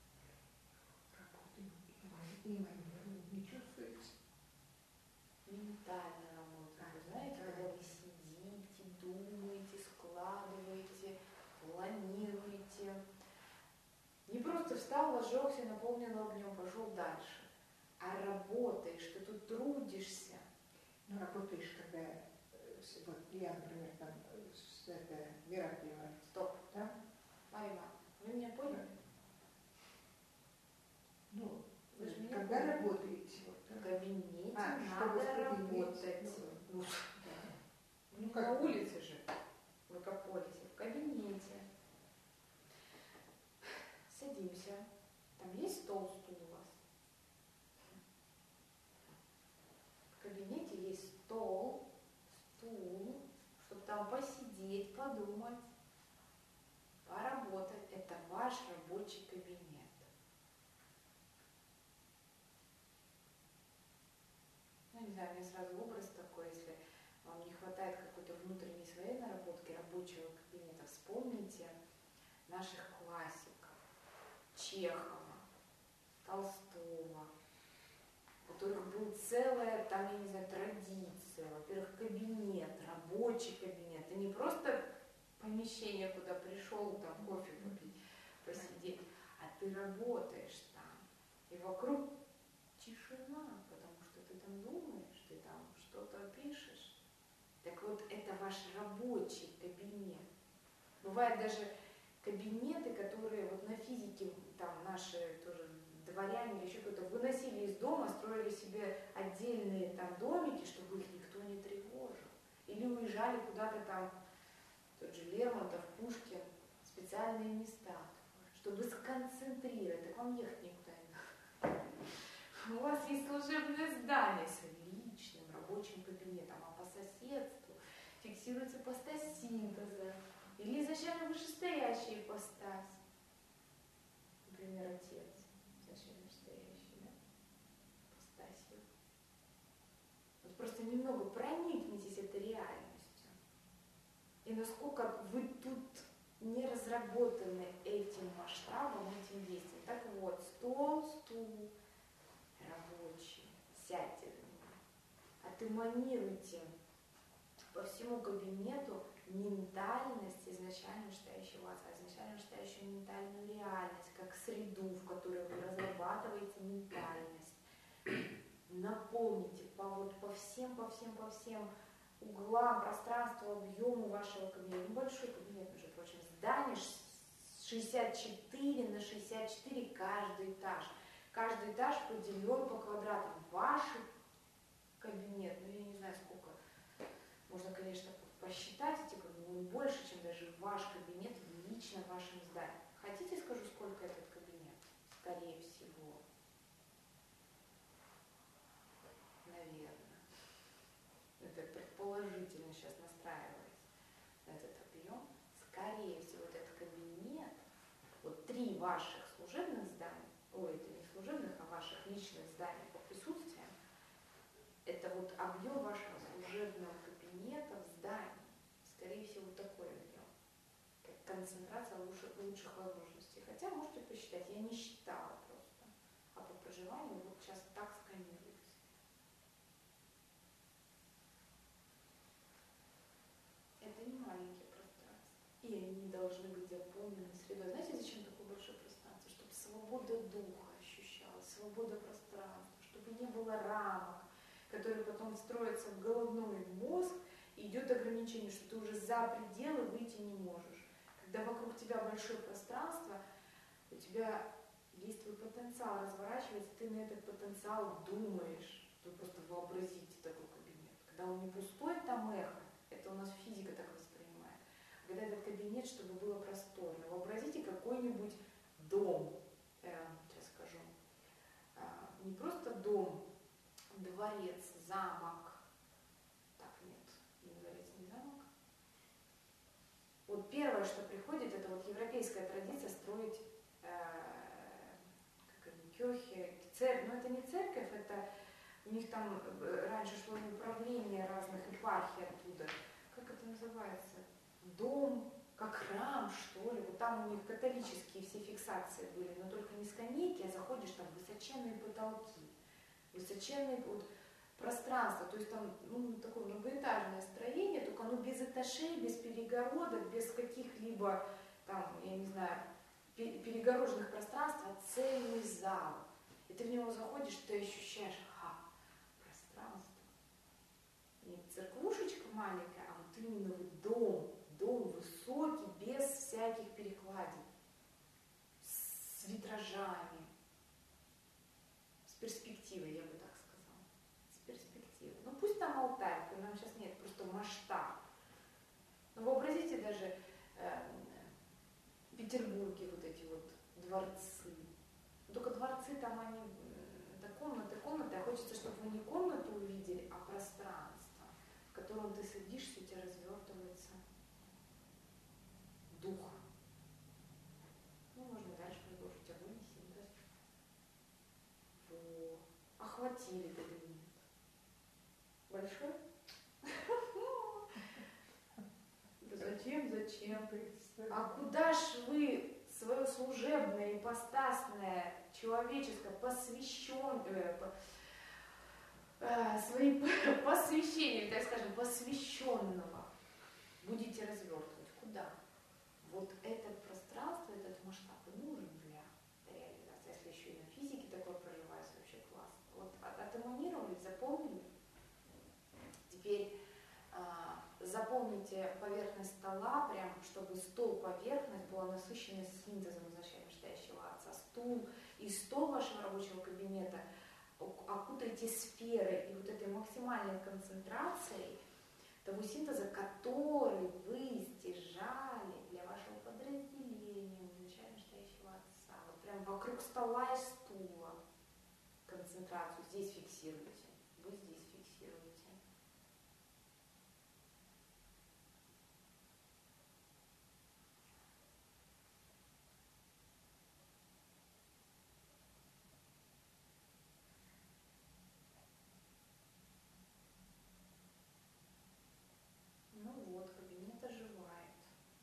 Не чувствуется. Ментально работает. Вы знаете, когда вы сидите, думаете, складываете, планируете. Не просто встал, возжегся, наполнил огнем, пошел дальше. А работаешь, ты тут трудишься. Ну, работаешь, когда, вот я, например, там, с это, Мираклева. Стоп. Да? Марья Ивановна, вы меня поняли? Ну, Вы же меня когда поняли. работаете. Вот, В да? кабинете А, надо чтобы в кабинете, работать. ну, Ну, да. ну, как на это? улице же, в Экополисе, в кабинете. Садимся. Там есть стол, стул у вас? В кабинете есть стол, стул, чтобы там посидеть, подумать, поработать. Это ваш рабочий кабинет. Ну, не знаю, у меня сразу образ такой, если вам не хватает какой-то внутренней своей наработки рабочего кабинета, вспомните наших классиков. Чехова, Толстого, у которых была целая, там, я не знаю, традиция, во-первых, кабинет, рабочий кабинет, и не просто помещение, куда пришел там кофе попить, посидеть, а ты работаешь там, и вокруг тишина, потому что ты там думаешь, ты там что-то пишешь. Так вот, это ваш рабочий кабинет. Бывают даже кабинеты, которые вот на физике, там наши тоже дворяне или еще кто-то выносили из дома, строили себе отдельные там домики, чтобы их никто не тревожил. Или уезжали куда-то там, тот же Лермонтов, Пушкин, специальные места, чтобы сконцентрировать. Так вам ехать никуда не надо. У вас есть служебное здание с личным рабочим кабинетом, а по соседству фиксируется ипостась синтеза или изначально вышестоящая ипостась. Например, отец, изначально вышестоящий, да? Ипостасью. Вот просто немного проникнитесь этой реальностью. И насколько вы тут не разработаны этим масштабом, этим действием. Так вот, стол, стул, рабочий, сядьте за него. Отэманируйте по всему кабинету ментальность изначально вышестоящего отца, изначально вышестоящую ментальную реальность, как среду, в которой вы разрабатываете ментальность. Наполните по, вот, по всем, по всем, по всем углам, пространству, объему вашего кабинета. Небольшой кабинет, между прочим, здание шестьдесят четыре на шестьдесят четыре каждый этаж. Каждый этаж поделен по квадратам. Ваш кабинет, ну я не знаю сколько, можно, конечно, посчитать эти кабинеты, но больше, чем даже ваш кабинет в лично вашем здании. Хотите, скажу, сколько этот кабинет? Скорее всего. Наверное. Это предположительно сейчас настраиваясь на этот объем. Скорее всего, этот кабинет, вот три ваших служебных здания, ой, это не служебных, а ваших личных зданий по присутствиям, это вот объем вашего служебного кабинета в здании. Скорее всего, такой объем. Как концентрация лучших, лучших возможностей. Хотя можете посчитать, я не считала просто. А по проживанию вот сейчас так сканируется. Это не маленькие пространства. И они должны быть заполнены средой. Знаете, зачем такое большое пространство? Чтобы свобода духа ощущалась, свобода пространства, чтобы не было рамок, которые потом встроятся в головной мозг, и идет ограничение, что ты уже за пределы выйти не можешь. Когда вокруг тебя большое пространство, у тебя есть твой потенциал разворачивается, ты на этот потенциал думаешь. Вы просто вообразите такой кабинет. Когда он не пустой, там эхо. Это у нас физика так воспринимает. Когда этот кабинет, чтобы было просторно. Вообразите какой-нибудь дом. Э, сейчас скажу. Э, не просто дом, дворец, замок. Так, нет, не дворец, не замок. Вот первое, что приходит, это вот европейская традиция строить э, как они, кёхи, церковь. Но это не церковь, это у них там раньше шло управление разных епархий оттуда. Как это называется? Дом, как храм, что ли. Вот там у них католические все фиксации были, но только не скамейки, а заходишь, там высоченные потолки, высоченные вот, пространство. То есть там ну, такое многоэтажное строение, только оно без этажей, без перегородок, без каких-либо там, я не знаю, перегороженных пространств, а цельный зал. И ты в него заходишь, ты ощущаешь, ха, пространство. Не церквушечка маленькая, а вот именно вот дом, дом высокий, без всяких перекладин, с витражами, с перспективой, я бы так сказала, с перспективой. Ну пусть там алтарь, нам сейчас нет, просто масштаб. Но вообразите даже э, в Петербурге вот эти вот дворцы. Только дворцы там они, это комнаты, комнаты, а хочется, чтобы вы не комнату увидели, а пространство, в котором ты садишься, у тебя развертывается дух. Ну, можно дальше продолжить, огонь и синтез. Во. Охватили кабинет. Большой? Зачем, зачем? А куда ж вы свое служебное, ипостасное, человеческое, посвященное, свои посвящения, так скажем, посвященного будете развертывать. Куда? Вот это пространство, этот масштаб и нужен для реализации. Если еще и на физике такое проживается, вообще классно. Вот отэманировали, запомнили. Теперь а, запомните поверхность стола, прям, чтобы стол, поверхность была насыщена синтезом изначально настоящего отца. Стул и стол вашего рабочего кабинета окутайте сферы и вот этой максимальной концентрацией того синтеза, который вы стяжали для вашего подразделения, изначально настоящего отца. Вот прям вокруг стола и стула концентрацию здесь фиксируете, вы здесь фиксируете. Ну вот, кабинет оживает.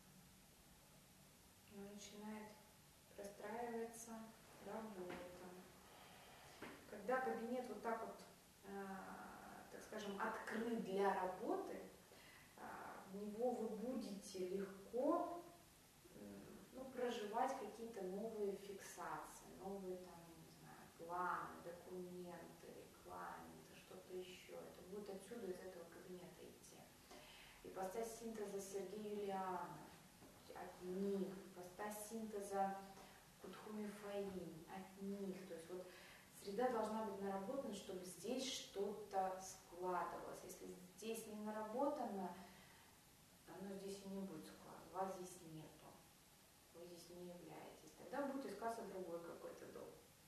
Он начинает простраиваться работа. Когда кабинет вот так вот, э, так скажем, открыт для работы, э, в него вы будете легко э, ну, проживать какие-то новые фиксации, новые там, не знаю, планы, документы, регламенты, что-то еще. Это будет отсюда, из этого кабинета идти. Ипостась синтеза Сергея Юлианов, от них, ипостась синтеза Кутхуми Фаин, от них. То есть вот среда должна быть наработана, чтобы здесь что-то складывалось. Если здесь не наработано, оно здесь и не будет складываться. Вас здесь нету. Вы здесь не являетесь. Тогда будет искаться другой какой-то дом.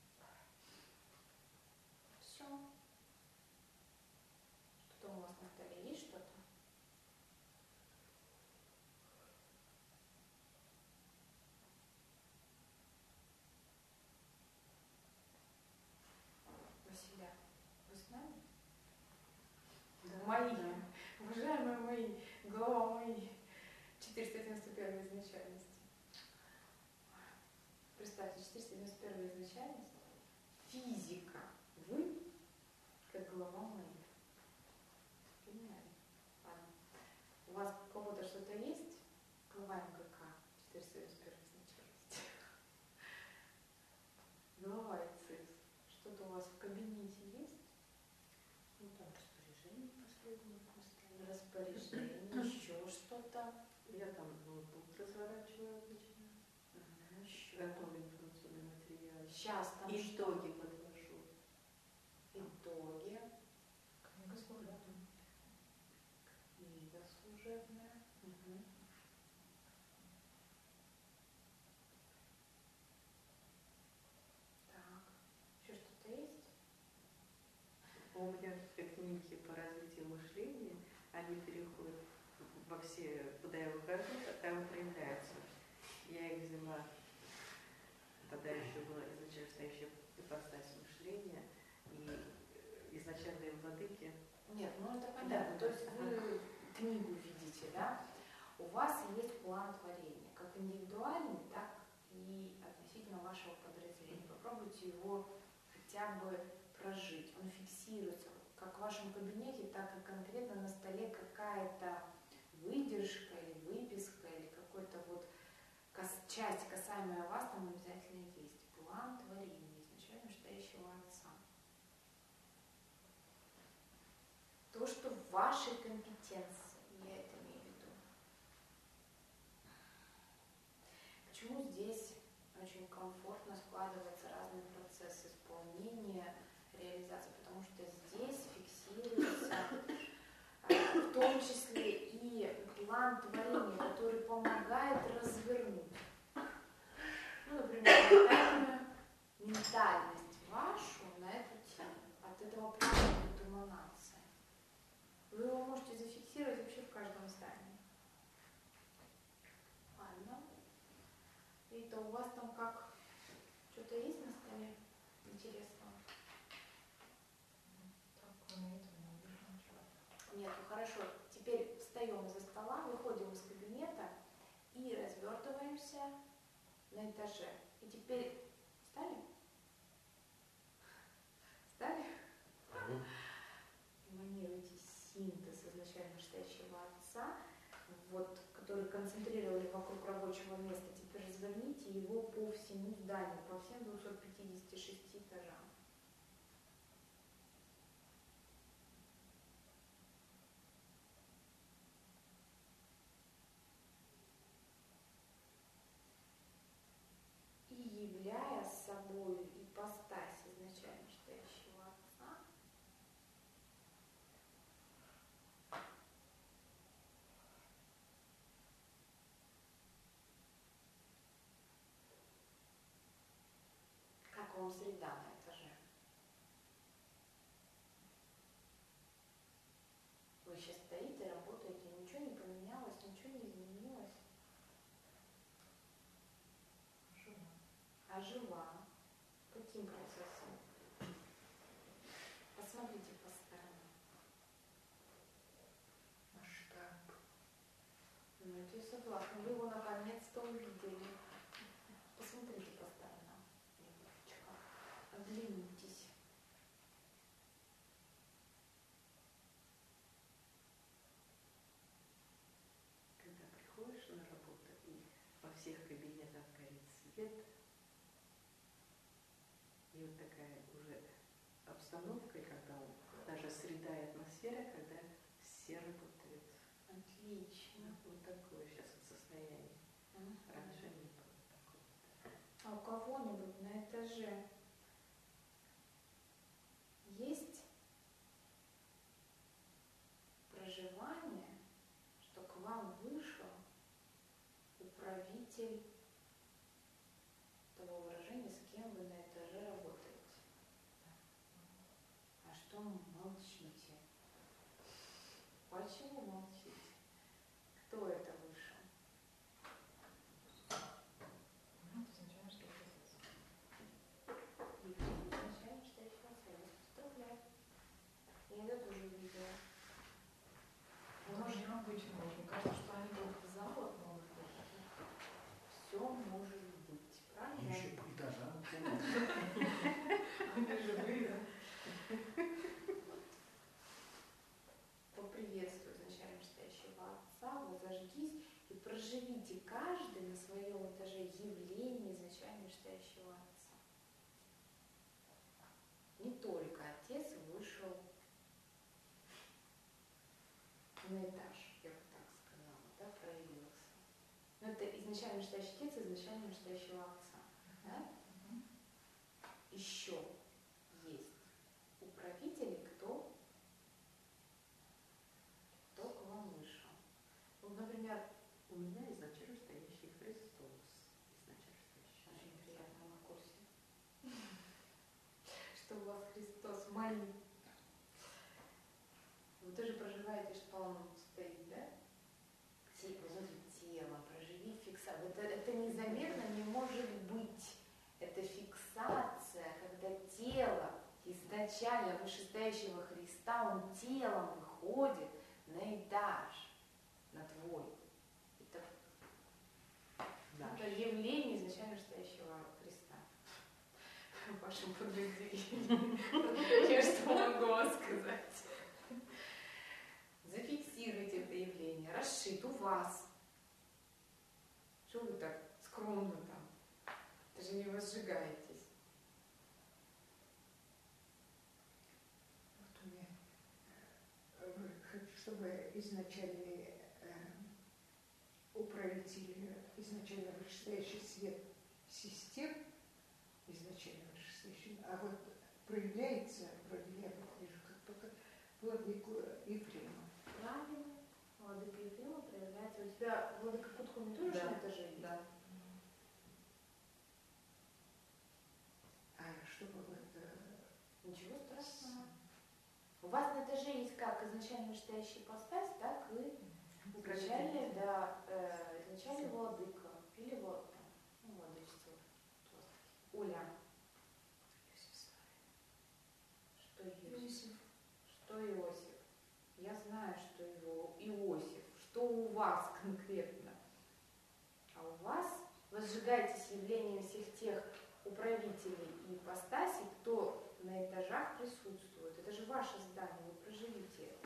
Все. Что там у вас на столе? Есть что-то? Василя, вы с нами? Да, мои, да. Уважаемые мои, глава мои, четыреста девяносто первая изначальность. Представьте, четыреста девяносто первая изначальность, физика, вы, как глава моих. Понимаете? Ладно. У вас у кого-то что-то есть? Глава МГК, четыреста девяносто первая изначальность. Глава ИЦИС. Что-то у вас в кабинете есть? Ну там распоряжение последнее поставили. Распоряжение, еще что-то. Я там ноутбук разворачиваю обычно. Угу, еще. Готовлю информационный материал. Сейчас там Итоги подвожу. Итоги. Книга служебная. Книга служебная. Угу. Так. Еще что-то есть? У меня книги по развитию мышления, они переходят во все, куда я выхожу, там проявляются. Я их взяла, тогда еще была изначально стоящая ипостась мышления и изначальные владыки. Нет, ну это понятно. То есть вы книгу видите, да? У вас есть план творения, как индивидуальный, так и относительно вашего подразделения. Попробуйте его хотя бы прожить. Он фиксируется как в вашем кабинете, так и конкретно на столе какая-то выдержка или выписка, или какой-то вот часть, касаемая вас, там обязательно есть. План творения изначально настоящего отца. То, что в вашей компетенции, я это имею в виду. Почему здесь очень комфортно складываются разные процессы исполнения, реализации? Потому что здесь фиксируется в том числе и план творения, который помогает развернуть. Ну, например, ментальную ментальность вашу на эту тему. От этого плана будет эманация. Вы его можете зафиксировать вообще в каждом здании. Ладно. И-то у вас там как? Что-то есть на столе интересного? Так, кроме этого не вижу ничего. Нет, ну хорошо. Теперь встаем из-за стола, выходим из кабинета и развертываемся на этаже. И теперь стали? Стали? Мгм. Эманируйте синтез изначально настоящего отца, вот, который концентрировали вокруг рабочего места. Теперь разверните его по всему зданию, по всем двухсот пятидесяти шести этажам. И являя собой ипостась изначально настоящего отца, как вам среда на этаже? Вы сейчас стоите, работаете, ничего не поменялось, ничего не изменилось. А жива? Каким процессом? Посмотрите по сторонам. Масштаб. Ну, это я согласна. Вы его наконец-то увидели. Посмотрите по сторонам. Немножечко. Оглянитесь. Когда приходишь на работу и во всех кабинетах горит свет, и вот такая уже обстановка, и когда он, даже среда и атмосфера, когда все работают. Отлично. Вот такое сейчас состояние. Мгм. Раньше не было такого. А у кого-нибудь на этаже есть проживание, что к вам вышел управитель того выражения, с кем вы на этаже работаете? А что молчите? Почему молчите? Кто это вышел? Ну, это изначально, что это отец. Евгений, начальник настоящего отца. Я вас поздравляю. Я это тоже видела. Это уже необычно. Мне кажется, что они только за год могут быть. Все может быть, правильно? Еще по этажам. Они живые, да? Поприветствую изначально настоящего отца, вы зажгись и проживите каждый на своем этаже явление изначально настоящего отца. Не только отец вышел на этаж, я бы так сказала, да, проявился. Но это изначально настоящий отец, изначально настоящего отца. Да? Еще есть управители, кто, кто к вам вышел. Вот, например, У меня изначально стоящий Христос. Изначально стоящий. очень приятно на курсе, что у вас Христос молит. Вы тоже проживаете, что он стоит, да? Те- Внутри тела, проживи фиксацию. Это, это незаметно не может быть. Это фиксация, когда тело изначально вышестоящего Христа, он телом выходит на этаж, на твой. Это, это явление изначально настоящего Христа. В вашем подразделении. Я что могу вам сказать? Зафиксируйте это явление, расшит у вас. Что вы так скромно там? Это же не возжигаетесь. Вот у меня, э, хочу, чтобы изначальный э, управитель, изначально вышестоящий свет систем, изначально вышестоящий, а вот проявляется, вроде я вот вижу, как только владыку Ефрема. Правильно. Владыка Ефрема проявляется. У тебя владыка Кутхуми тоже Да, на этаже есть? Да. А чтобы вот э, Ничего страшного. У вас на этаже есть как изначально настоящий ипостась, так и изначальный, да, э, изначальный владыка. Или вот там, ну, владычество. Оля. Что Иосиф? Что Иосиф? Я знаю, что его Иосиф. Что у вас конкретно? А у вас вы сжигаетесь явлением всех тех управителей и ипостасей, кто на этажах присутствует. Это же ваше здание, вы проживите это.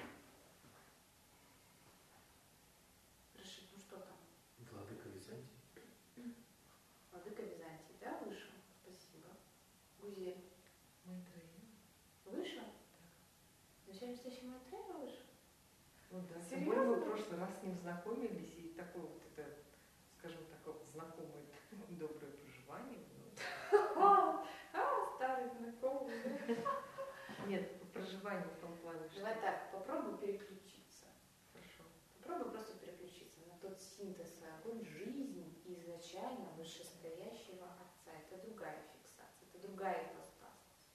Рашид, ну что там? Владыка Византии. Владыка Византии, да, вышел? Спасибо. Гузель. Майтрея. Вышел? Начальник настоящий Майтрея вышел? Ну да, тем Серьезно? более мы в прошлый раз с ним знакомились, и такое вот это, скажем так, вот знакомое доброе проживание. А, старый знакомый. Нет, проживание в том плане, что... Давай так, попробуй переключиться. Хорошо. Попробуй просто переключиться на тот синтез и огонь жизни изначально вышестоящего Отца. Это другая фиксация, это другая ипостасность.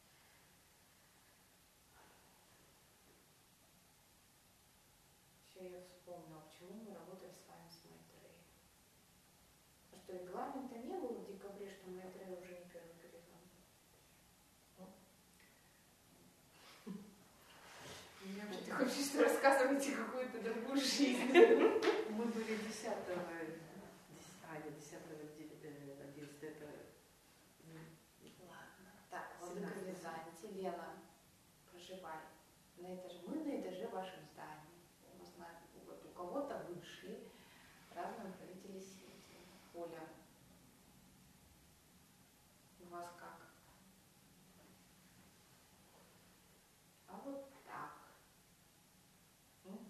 Все, я вспомнила, почему мы работали с вами с Майтреей. Потому что регламента не было в декабре, что Майтрея уже не первый горизонт. Что ты хочешь, что рассказываете какую-то другую жизнь? Мы были десятого, а, нет, десятого, одиннадцатого, это... Ладно. Так, Владыка Византии, Лена, проживай. На этаже. Мы на этаже вашего здания. У нас на, вот у кого-то вышли разные управители сети. Оля, у вас как? А вот так. Угу.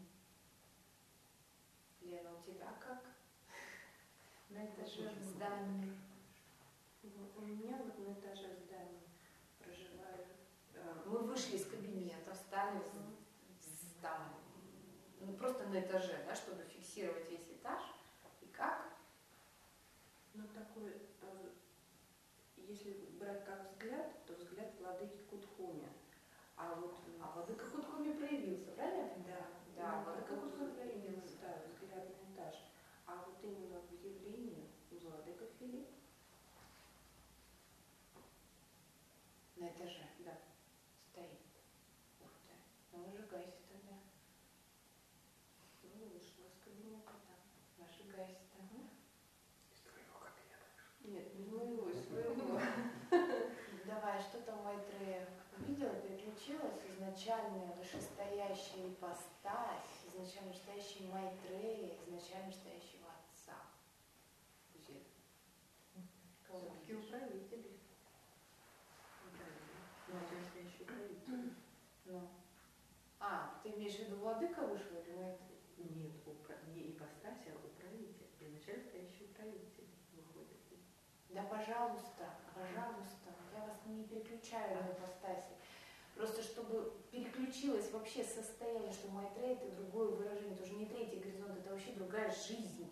Лена, у тебя как? На этаже в здании. У меня вот на этаже здания проживают. Мы вышли из кабинета, встали в- в- там, ну, просто на этаже, да, чтобы фиксировать весь этаж. И как? Ну такой, э, если брать как взгляд, то взгляд владыки Кутхуня. А вот А владыка Кутхуми проявился, правильно я понимаю? да, Да, ну, владыка как Кутхуми вот, проявился. да, взгляд на этаж. А вот именно в явлении владыка Филипп. На этаже Да. стоит. Ух ты. Ну, зажигайся тогда. Ну, вышла из кабинета там. Зажигайся тогда. Из твоего кабинета. Нет, не моего, из своего. Давай, что там Майтрея увидела, переключилась? Изначальная вышестоящая ипостась, изначально вышестоящий Майтрея, изначально вышестоящего Отца. Гузель. Кого Все-таки видишь? управители. Ну, Настоящий управитель. ну. А, ты имеешь в виду владыка вышел или Майтрея? Нет, упра... не ипостась, а управитель. Изначально стоящий управитель выходит. Да, пожалуйста, пожалуйста, я вас не переключаю на ипостаси. Просто чтобы переключилось вообще состояние, что Майтрея это другое выражение, это уже не третий горизонт, это вообще другая жизнь.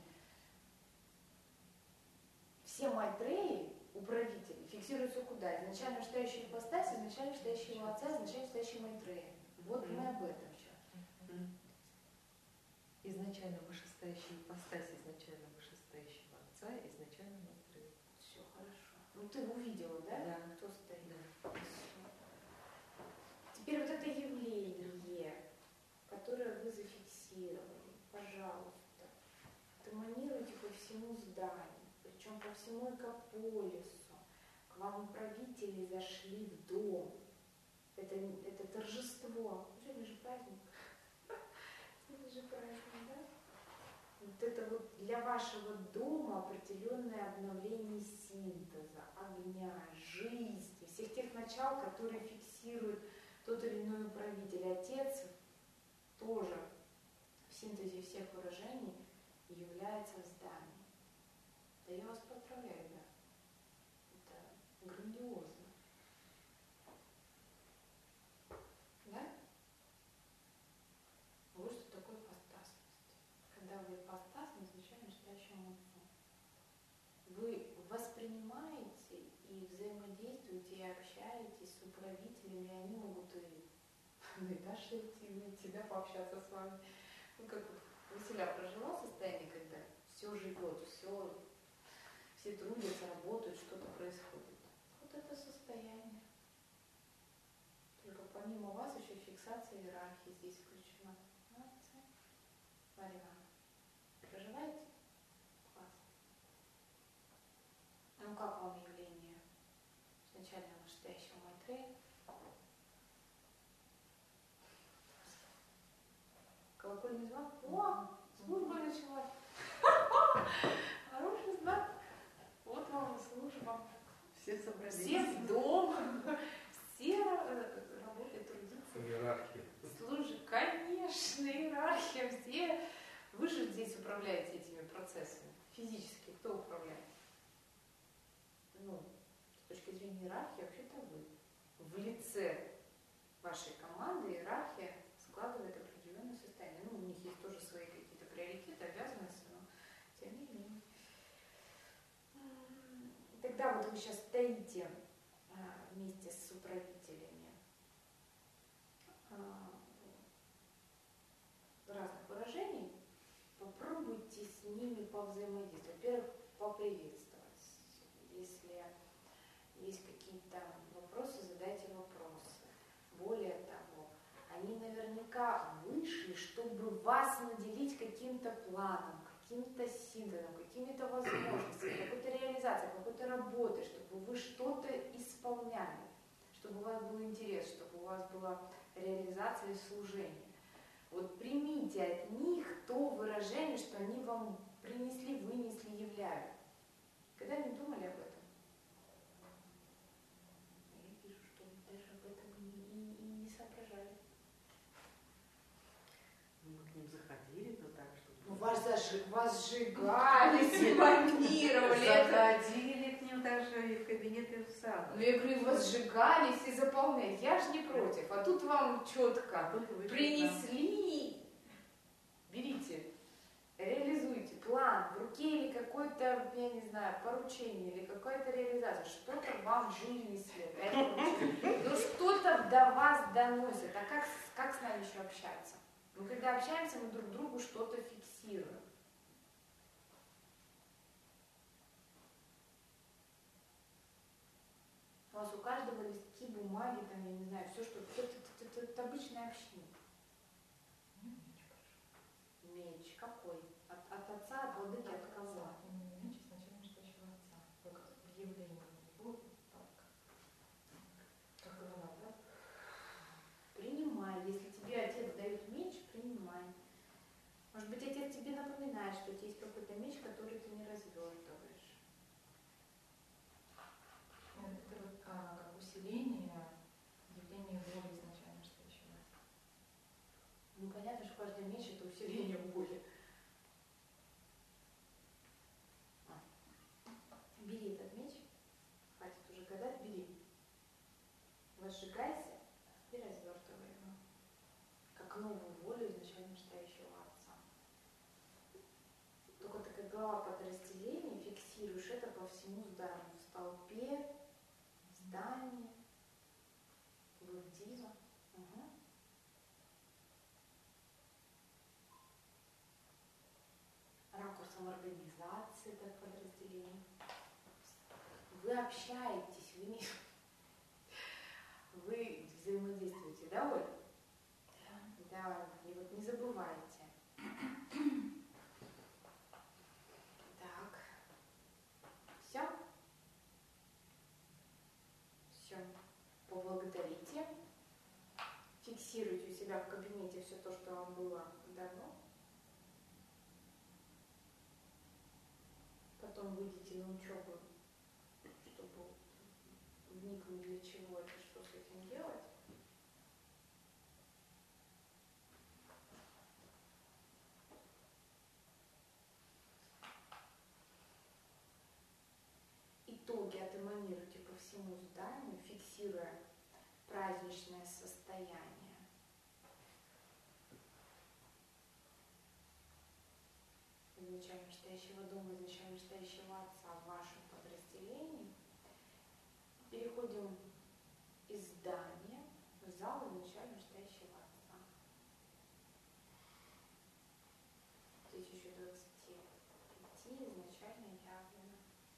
Все Майтреи, управители, фиксируются куда? Изначально вышестоящая ипостась, изначально вышестоящего Отца, изначально вышестоящий Майтрея. Вот мы об этом сейчас. Изначально вышестоящий ипостась, изначально вышестоящего Отца, изначально Майтрея. Все хорошо. Ну ты увидела, да? Да. Кто стоит? Да. Всё. Теперь вот это явление, которое вы зафиксировали, пожалуйста, демонируйте по всему зданию, причем по всему экополису. К вам управители зашли в дом. Это, это торжество. Сегодня же праздник. Сегодня же праздник, да? Вот это вот для вашего дома определенное обновление синтеза, огня, жизни, всех тех начал, которые фиксируют тот или иной управитель. Отец тоже в синтезе всех выражений является в здании. Да я вас поздравляю, да. Это грандиозно. Да? Вот что такое ипостасность. Когда вы ипостасны, изначально считающему Отцу. Вы воспринимаете и взаимодействуете, и общаетесь с управителями, и они могут и на этаж идти, выйти, да, пообщаться с вами. Ну, как вот Василя прожила состояние, когда все живет, все, все трудятся, работают, что-то происходит. Вот это состояние. Только помимо вас еще фиксация иерархии здесь включена. Молодцы. Марина, проживаете? Класс. изначального настоящего Майтрея. Колокольный звон. О, служба началась. Хороший знак. Вот вам и служба. Все собрались. Все в дом. Все э, работают, трудятся. Иерархия. Слушай, конечно, иерархия. Все. Вы же здесь управляете этими процессами. Физически кто управляет? Ну, с точки зрения иерархии, вообще-то вы. В лице вашей команды иерархия складывает определенное состояние. Ну, у них есть тоже свои какие-то приоритеты, обязанности, но тем не менее. Тогда вот вы сейчас стоите вместе с управителями разных выражений, попробуйте с ними повзаимодействовать. Во-первых, поприветствовать. Если есть какие-то вопросы, задайте вопросы. Более того, они наверняка вышли, чтобы вас наделить каким-то планом, каким-то синтезом, какими-то возможностями, какой-то реализацией, какой-то работой, чтобы вы что-то исполняли, чтобы у вас был интерес, чтобы у вас была реализация и служение. Вот примите от них то выражение, что они вам принесли, вынесли, являют. Когда не думали об этом? Я вижу, что вы даже об этом и, и, и не соображали. Мы к ним заходили, но так, что... Ну, вас, зажи, вас сжигали, симонировали. Заходили к ним даже и в кабинет, и в сад. Ну, я говорю, вас сжигались и заполняли. Я же не против. А тут вам четко принесли. Берите, реализуйте план в руке или какое-то, я не знаю, поручение или какая-то реализация. Что-то вам в жизни свет. Ну, что-то до вас доносит. А как, как с нами еще общаться? Ну, когда общаемся, мы друг другу что-то фиксируем. У вас у каждого листки, бумаги, там, я не знаю, все, что... Это, это, это, это обычное общение. Меч какой? От, от отца, от владыки, от кого? Именно меч изначально настоящего отца. Как явление его, так. Как голова, да? Принимай. Если тебе отец дает меч, принимай. Может быть, отец тебе напоминает, что у тебя есть какой-то меч, который ты не развертываешь. Это вот а, как усиление явления воли изначально настоящего отца. Ну, понятно, что каждый меч — это усиление воли. А. Бери этот меч. Хватит уже гадать, бери. Возжигайся и развертывай его. Как новую волю изначально настоящего отца. Только ты как глава подразделения фиксируешь это по всему зданию. В столпе, в здании, в дизу. Угу. Ракурсом организации так подразделений. Вы общаетесь, вы, не... вы взаимодействуете, да, Оль? Да. Да, и вот не забывайте. Так. Все? Все. Поблагодарите. Фиксируйте у себя в кабинете все то, что вам было дано. Потом выйдите на учебу, чтобы вникнуть, для чего это, что с этим делать. Итоги отэманируйте по всему зданию, фиксируя праздничное состояние. Изначально настоящего дома, изначально настоящего отца в вашем подразделении. Переходим из здания в зал изначально настоящего отца. тысяча двадцать пять изначально явлено.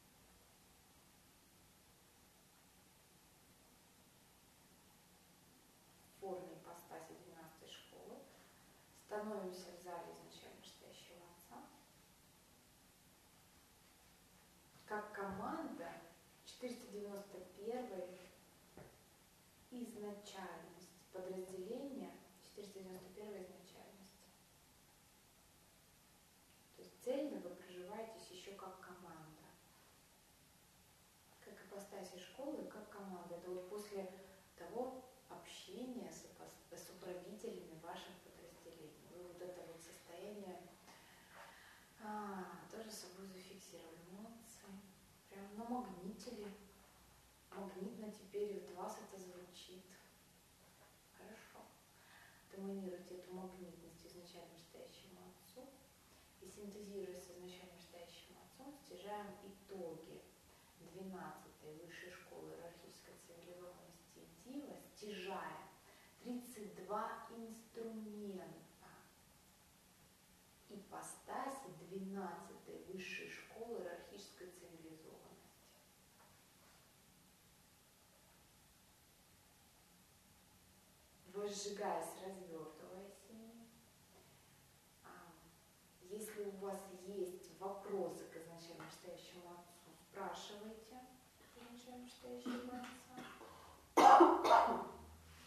В форме ипостаси двенадцатой школы. Становимся в зале изначально настоящего отца. Как команда четыреста девяносто первой изначальность подразделения четыреста девяносто первая изначальность. То есть цельно вы проживаетесь еще как команда. Как ипостаси школы, как команда. Это вот после того общения с, с управителями ваших подразделений. Вы вот это вот состояние а, тоже с собой зафиксировали. Молодцы. Прям намагнитили. Магнитно теперь вот у вас это звучит. Хорошо. Доминируйте эту магнитность изначально настоящему отцу и синтезируя с изначально настоящим отцом, стяжаем итоги двенадцатой высшей школы иерархической цивилизованности Дива, стяжая тридцать два инструмента ипостаси двенадцатой высшей школы иерархической цивилизованности. Возжигаясь, развертываясь ими. Если у вас есть вопросы к изначально настоящему отцу, спрашивайте изначально настоящего отца.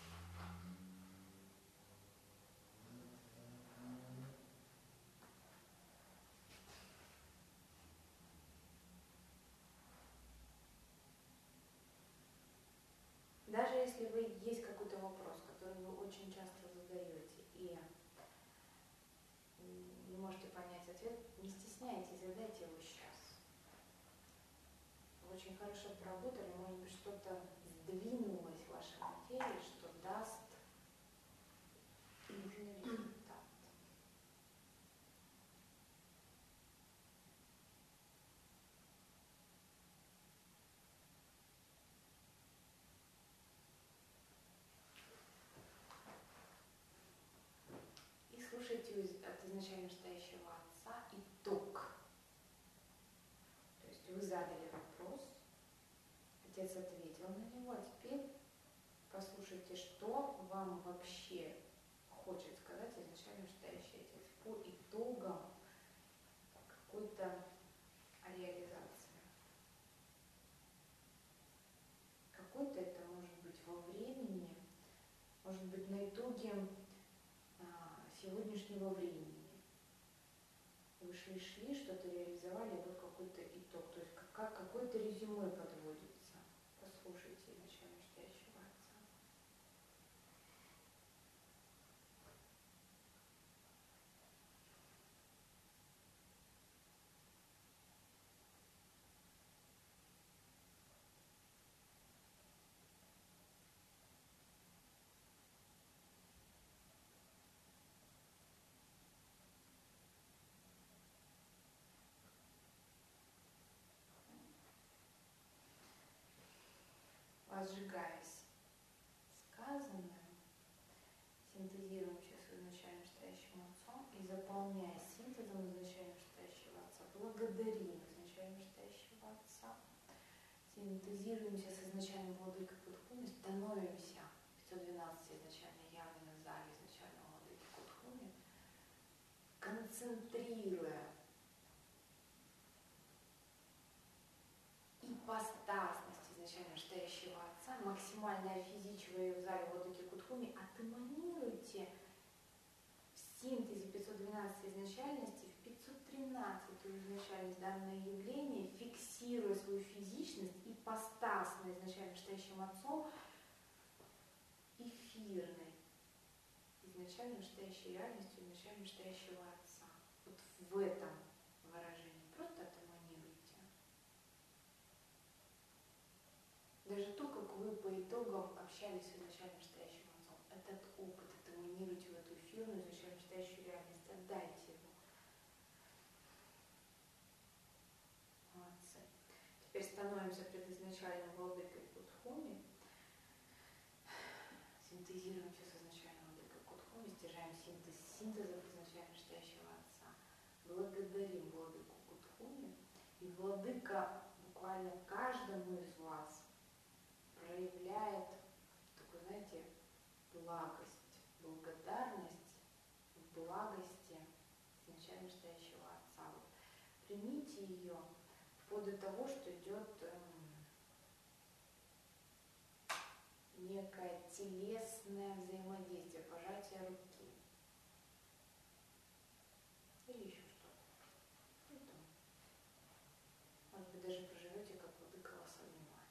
Даже если вы есть какой-то вопрос, который вы очень часто задаете и не можете понять ответ, не стесняйтесь, задайте его сейчас. Вы очень хорошо поработали, может быть, что-то сдвинулось в вашей материи, что даст нужный результат. И слушайте от изначально настоящего отца итог. То есть вы задали вопрос, отец ответил на него, а теперь послушайте, что вам вообще хочет сказать изначально настоящий отец по итогам какой-то реализации. Какой-то это может быть во времени, может быть на итоге а, сегодняшнего времени. Вы шли-шли, что-то реализовали, а вот какой-то итог. То есть как какое-то резюме подводится. Послушайте изначально настоящего отца. Возжигаясь сказанное, синтезируем сейчас изначально настоящим отцом и заполняя синтезом изначально настоящего отца, благодарим изначально настоящего отца, синтезируемся с изначальным владыкой Кудхуми, становимся пятьсот двенадцать изначально явными в зале изначального владыки Кудхуми, концентрируя ипостасность изначально настоящего отца, максимально физичивая ее в зале владыки Кудхуми, отэманируйте в синтезе пятьсот двенадцать изначальности в пятьсот тринадцатую изначальность данное явление, фиксируя свою физичность, ипостасной изначально настоящим отцом, эфирной изначально настоящей реальностью, изначально настоящего отца. Вот в этом выражении просто отэманируйте. Даже то, как вы по итогам общались с изначально настоящим отцом, этот опыт отэманируйте в эту эфирную изначально настоящую реальность, отдайте его. Молодцы. Теперь становимся пред изначальным владыкой Кудхуми, синтезируем все с изначальным владыкой Кудхуми, стяжаем синтез синтезов изначально настоящего отца, благодарим владыку Кудхуми, и владыка буквально каждому из вас проявляет такую, знаете, благость, благодарность в благости изначально настоящего отца. Вот примите ее вплоть до того, что идет эм, некое телесное взаимодействие, пожатие руки. Или еще что-то. Ну, там. Может быть, даже проживете, как владыка вас обнимает.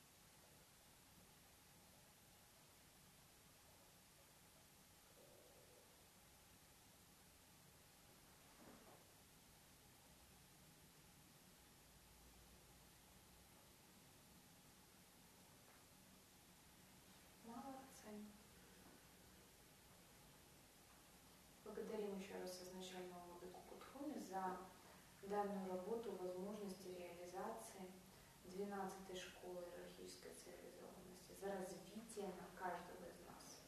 Молодцы. Благодарим еще раз изначального владыку Кутхуми за данную работу, возможности реализации двенадцатой школы иерархической цивилизованности, за развитие на каждого из нас.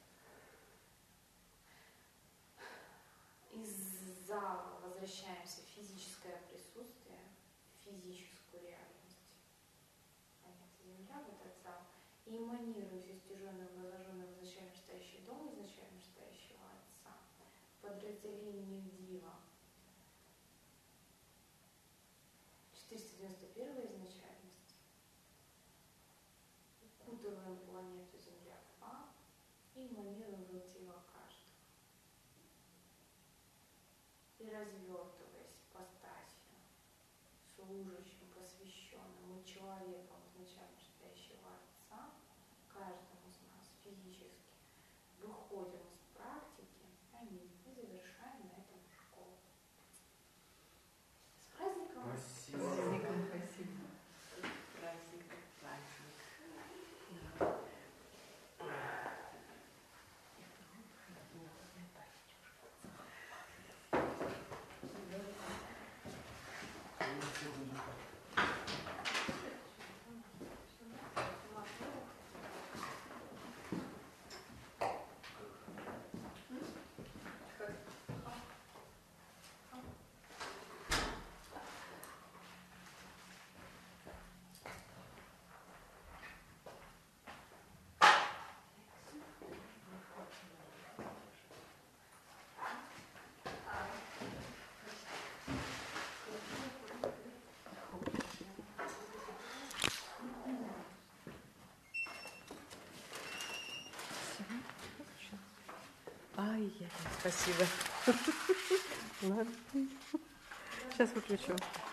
Из зала возвращаемся в физическое присутствие, в физическую реальность. Планета Земля, в этот зал. И эманируем все стяженное, возложенное в изначально стоящий дом, изначально стоящего Отца, подразделение Дива. четыреста девяносто первая изначальность. Укутываем планету Земля в А и эманируем в Дива каждого. И развертываясь ипостасью, служащим, посвященным и человеком изначально стоящего Отца, каждому из нас физически выходим из практики, аминь, и завершаем на этом школу. С праздником! Спасибо. Спасибо. Праздник, праздник. Ай, спасибо. Ладно. Сейчас выключу.